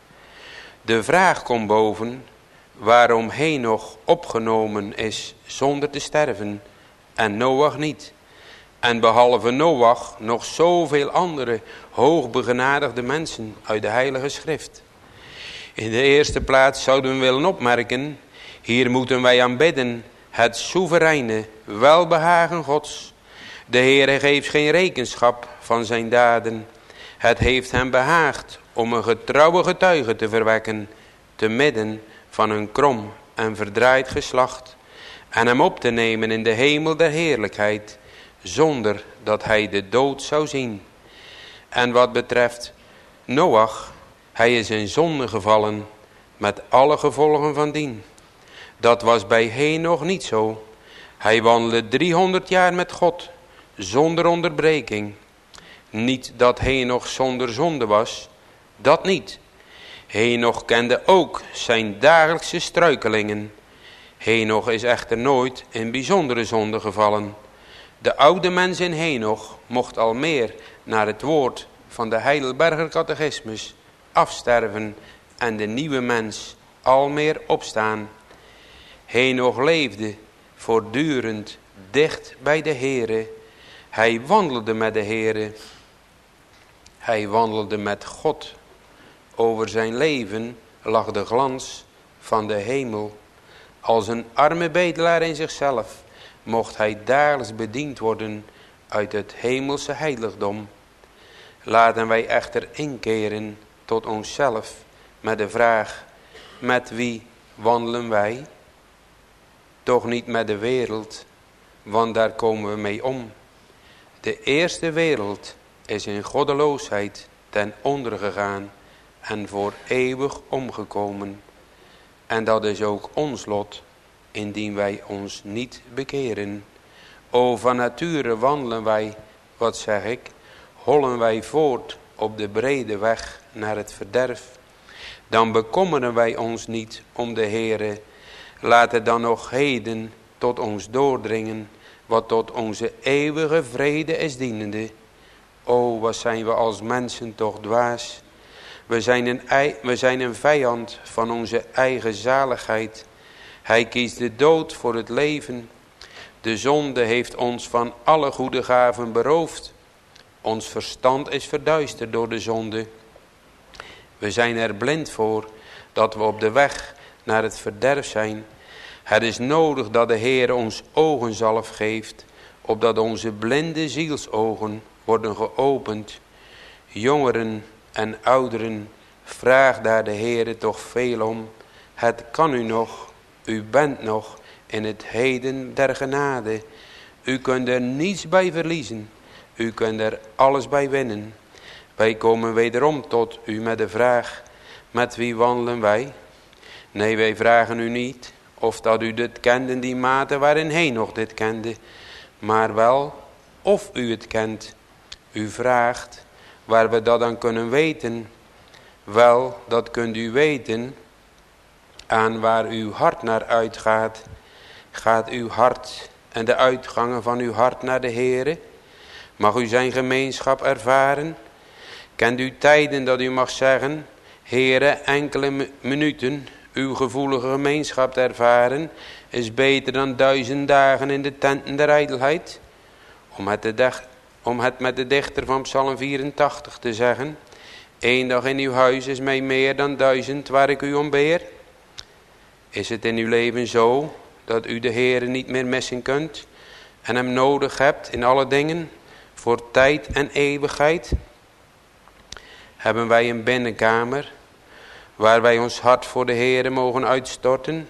De vraag komt boven waarom Henoch opgenomen is zonder te sterven en Noach niet. En behalve Noach nog zoveel andere hoogbegenadigde mensen uit de Heilige Schrift. In de eerste plaats zouden we willen opmerken, hier moeten wij aanbidden het soevereine welbehagen Gods. De Heere geeft geen rekenschap van zijn daden. Het heeft hem behaagd om een getrouwe getuige te verwekken, te midden van een krom en verdraaid geslacht, en hem op te nemen in de hemel der heerlijkheid, zonder dat hij de dood zou zien. En wat betreft Noach, hij is in zonde gevallen, met alle gevolgen van dien. Dat was bij Henoch niet zo. Hij wandelde 300 jaar met God, zonder onderbreking. Niet dat Henoch zonder zonde was, dat niet. Henoch kende ook zijn dagelijkse struikelingen. Henoch is echter nooit in bijzondere zonde gevallen. De oude mens in Henoch mocht al meer naar het woord van de Heidelberger catechismus afsterven en de nieuwe mens al meer opstaan. Henoch leefde voortdurend dicht bij de Heere. Hij wandelde met de Heere. Hij wandelde met God. Over zijn leven lag de glans van de hemel. Als een arme bedelaar in zichzelf mocht hij dagelijks bediend worden uit het hemelse heiligdom. Laten wij echter inkeren tot onszelf met de vraag, met wie wandelen wij? Toch niet met de wereld, want daar komen we mee om. De eerste wereld is in goddeloosheid ten onder gegaan en voor eeuwig omgekomen. En dat is ook ons lot, indien wij ons niet bekeren. O, van nature wandelen wij, wat zeg ik, hollen wij voort op de brede weg naar het verderf. Dan bekommeren wij ons niet om de Heere. Laat het dan nog heden tot ons doordringen, wat tot onze eeuwige vrede is dienende. O, wat zijn we als mensen toch dwaas. We zijn een vijand van onze eigen zaligheid. Hij kiest de dood voor het leven. De zonde heeft ons van alle goede gaven beroofd. Ons verstand is verduisterd door de zonde. We zijn er blind voor dat we op de weg naar het verderf zijn. Het is nodig dat de Heer ons ogenzalf geeft, opdat onze blinde zielsogen worden geopend. Jongeren en ouderen, vraag daar de Heere toch veel om. Het kan u nog, u bent nog in het heden der genade. U kunt er niets bij verliezen, u kunt er alles bij winnen. Wij komen wederom tot u met de vraag, met wie wandelen wij? Nee, wij vragen u niet of dat u dit kende in die mate waarin Henoch dit kende, maar wel of u het kent. U vraagt waar we dat dan kunnen weten. Wel, dat kunt u weten aan waar uw hart naar uitgaat. Gaat uw hart en de uitgangen van uw hart naar de Heere? Mag u zijn gemeenschap ervaren? Kent u tijden dat u mag zeggen, Heere, enkele minuten uw gevoelige gemeenschap te ervaren is beter dan 1000 dagen in de tenten der ijdelheid? Om het met de dichter van Psalm 84 te zeggen, 1 dag in uw huis is mij meer dan 1000 waar ik u om beer. Is het in uw leven zo dat u de Heere niet meer missen kunt en hem nodig hebt in alle dingen? voor tijd en eeuwigheid, hebben wij een binnenkamer waar wij ons hart voor de Heere mogen uitstorten.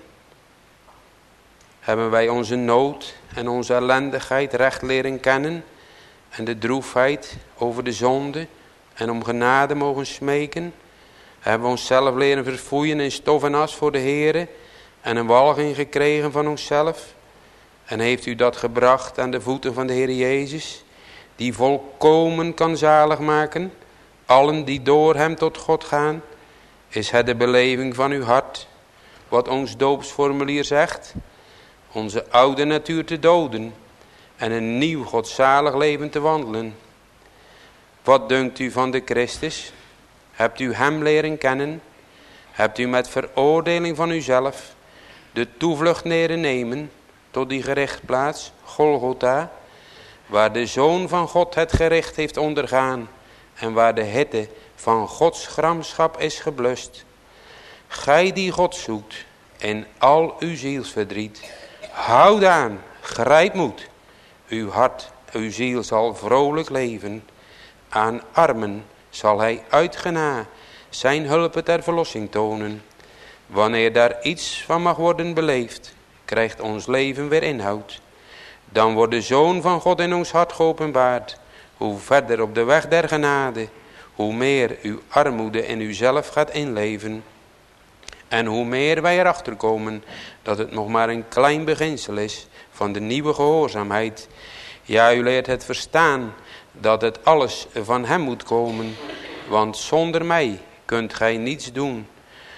Hebben wij onze nood en onze ellendigheid recht leren kennen en de droefheid over de zonde en om genade mogen smeken. Hebben we onszelf leren verfoeien in stof en as voor de Heere en een walging gekregen van onszelf. En heeft u dat gebracht aan de voeten van de Heer Jezus, die volkomen kan zalig maken, allen die door hem tot God gaan. Is het de beleving van uw hart, wat ons doopsformulier zegt, onze oude natuur te doden en een nieuw godzalig leven te wandelen. Wat dunkt u van de Christus? Hebt u hem leren kennen? Hebt u met veroordeling van uzelf de toevlucht leren nemen tot die gerichtplaats, Golgotha, waar de Zoon van God het gericht heeft ondergaan en waar de hitte van Gods gramschap is geblust? Gij die God zoekt in al uw zielsverdriet, houd aan, grijp moed. Uw hart, uw ziel zal vrolijk leven. Aan armen zal hij uitgena zijn hulp ter verlossing tonen. Wanneer daar iets van mag worden beleefd, krijgt ons leven weer inhoud. Dan wordt de Zoon van God in ons hart geopenbaard. Hoe verder op de weg der genade, hoe meer uw armoede in uzelf gaat inleven. En hoe meer wij erachter komen dat het nog maar een klein beginsel is van de nieuwe gehoorzaamheid. Ja, u leert het verstaan dat het alles van hem moet komen. Want zonder mij kunt gij niets doen.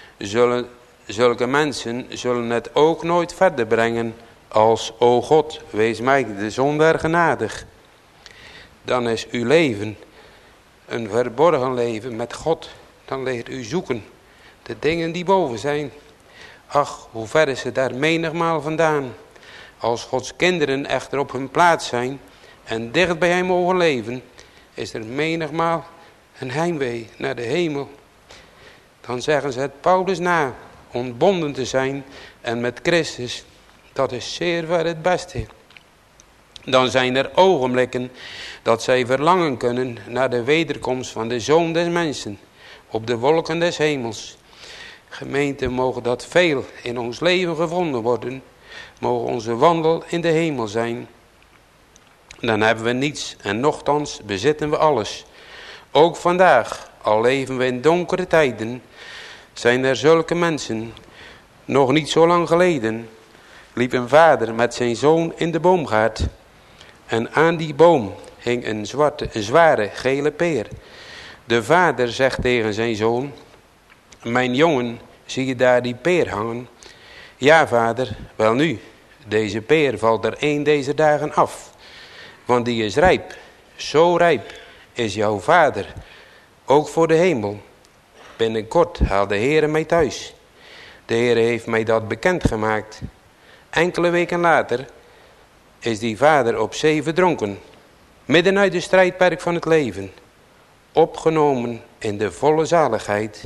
Zulke mensen zullen het ook nooit verder brengen als, o God, wees mij de zondaar genadig. Dan is uw leven een verborgen leven met God. Dan leert u zoeken de dingen die boven zijn. Ach, hoe ver is het daar menigmaal vandaan. Als Gods kinderen echter op hun plaats zijn en dicht bij hem mogen leven, is er menigmaal een heimwee naar de hemel. Dan zeggen ze het Paulus na, ontbonden te zijn en met Christus, dat is zeer ver het beste. Dan zijn er ogenblikken dat zij verlangen kunnen naar de wederkomst van de Zoon des mensen op de wolken des hemels. Gemeente, mogen dat veel in ons leven gevonden worden. Mogen onze wandel in de hemel zijn. Dan hebben we niets en nochtans bezitten we alles. Ook vandaag, al leven we in donkere tijden, zijn er zulke mensen. Nog niet zo lang geleden liep een vader met zijn zoon in de boomgaard. En aan die boom hing een zware gele peer. De vader zegt tegen zijn zoon: mijn jongen, zie je daar die peer hangen? Ja, vader, welnu, deze peer valt er een deze dagen af. Want die is rijp, zo rijp is jouw vader, ook voor de hemel. Binnenkort haalt de Heere mij thuis. De Heere heeft mij dat bekendgemaakt. Enkele weken later is die vader op zee verdronken, midden uit de strijdperk van het leven, opgenomen in de volle zaligheid.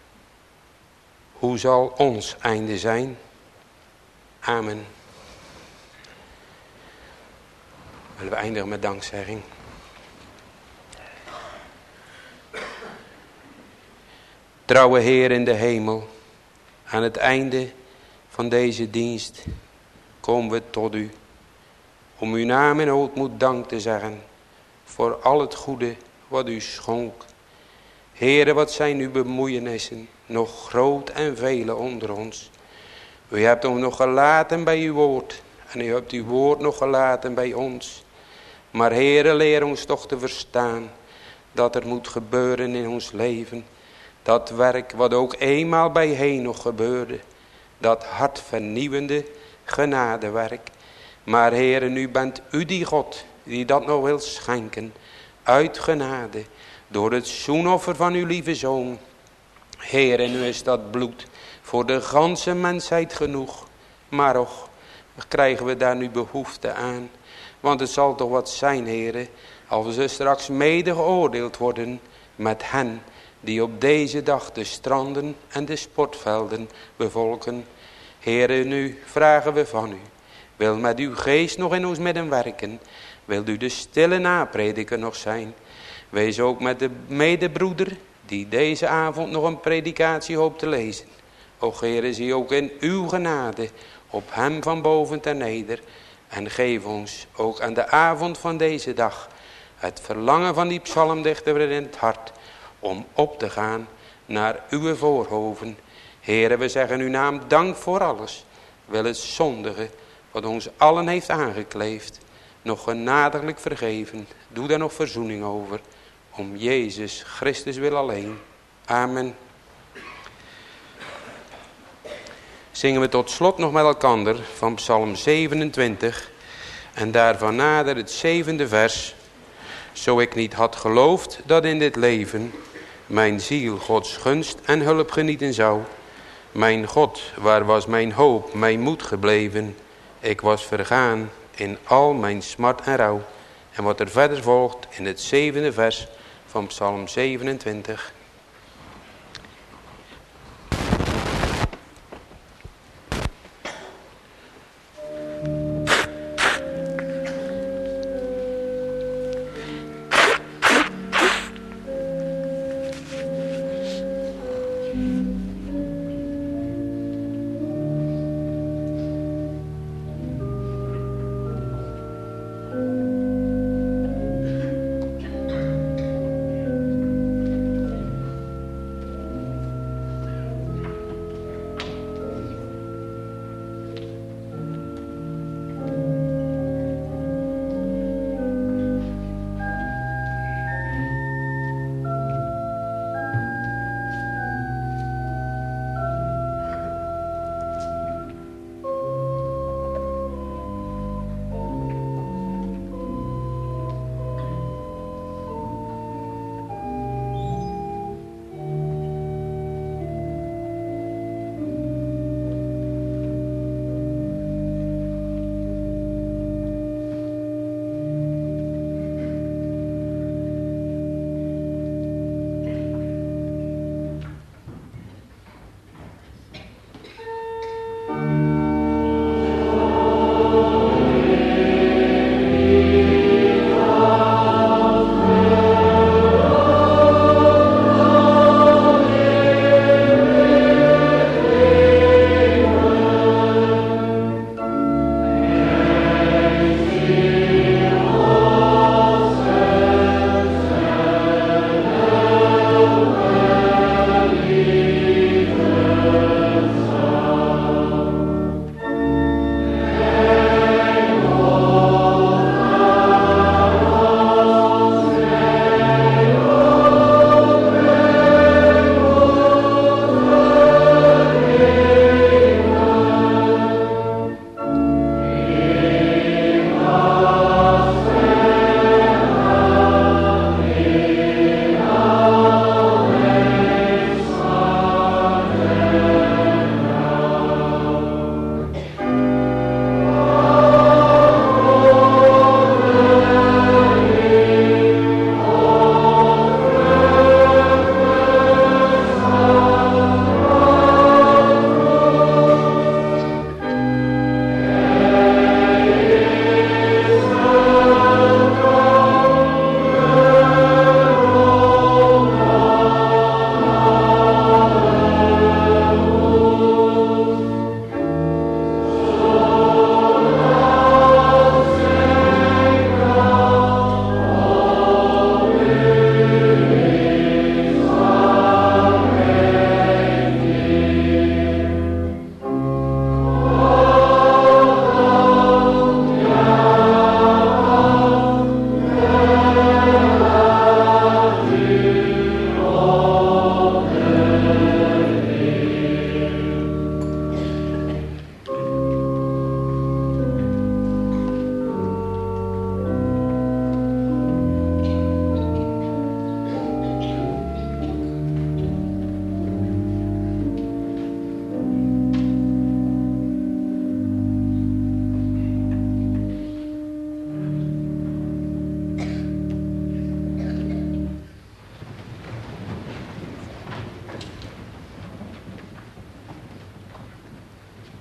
Hoe zal ons einde zijn? Amen. Willen we eindigen met dankzegging. Trouwe Heer in de hemel, aan het einde van deze dienst komen we tot u, om uw naam in ootmoed dank te zeggen voor al het goede wat u schonk. Heere, wat zijn uw bemoeienissen, nog groot en vele onder ons. U hebt ons nog gelaten bij uw woord en u hebt uw woord nog gelaten bij ons. Maar Heere, leer ons toch te verstaan dat er moet gebeuren in ons leven. Dat werk wat ook eenmaal bij Henoch gebeurde. Dat hartvernieuwende genadewerk. Maar Heere, nu bent u die God die dat nog wil schenken. Uit genade. Door het zoenoffer van uw lieve Zoon. Heere, nu is dat bloed voor de ganse mensheid genoeg. Maar och, krijgen we daar nu behoefte aan. Want het zal toch wat zijn, Heere, als we straks mede geoordeeld worden met hen die op deze dag de stranden en de sportvelden bevolken. Heere, nu vragen we van u. Wil met uw geest nog in ons midden werken. Wilt u de stille naprediker nog zijn. Wees ook met de medebroeder die deze avond nog een predikatie hoopt te lezen. O Heere, zie ook in uw genade op hem van boven ter neder. En geef ons ook aan de avond van deze dag het verlangen van die psalmdichter in het hart. Om op te gaan naar uw voorhoven. Heere, we zeggen uw naam dank voor alles. Wil het zondige wat ons allen heeft aangekleefd nog genadiglijk vergeven. Doe daar nog verzoening over. Om Jezus Christus wil alleen. Amen. Zingen we tot slot nog met elkander van Psalm 27. En daarvan nader het 7e vers. Zo ik niet had geloofd dat in dit leven mijn ziel Gods gunst en hulp genieten zou. Mijn God, waar was mijn hoop, mijn moed gebleven? Ik was vergaan in al mijn smart en rouw. En wat er verder volgt in het 7e vers van Psalm 27.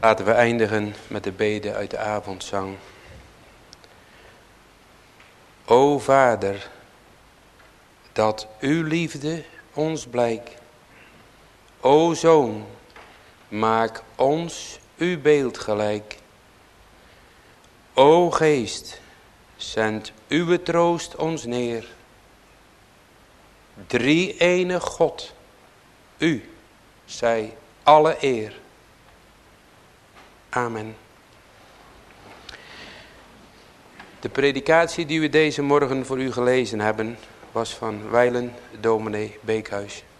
Laten we eindigen met de bede uit de avondzang. O Vader, dat uw liefde ons blijkt. O Zoon, maak ons uw beeld gelijk. O Geest, zend uw troost ons neer. Drie-enige God, u zij alle eer. Amen. De predikatie die we deze morgen voor u gelezen hebben was van wijlen dominee Beekhuis.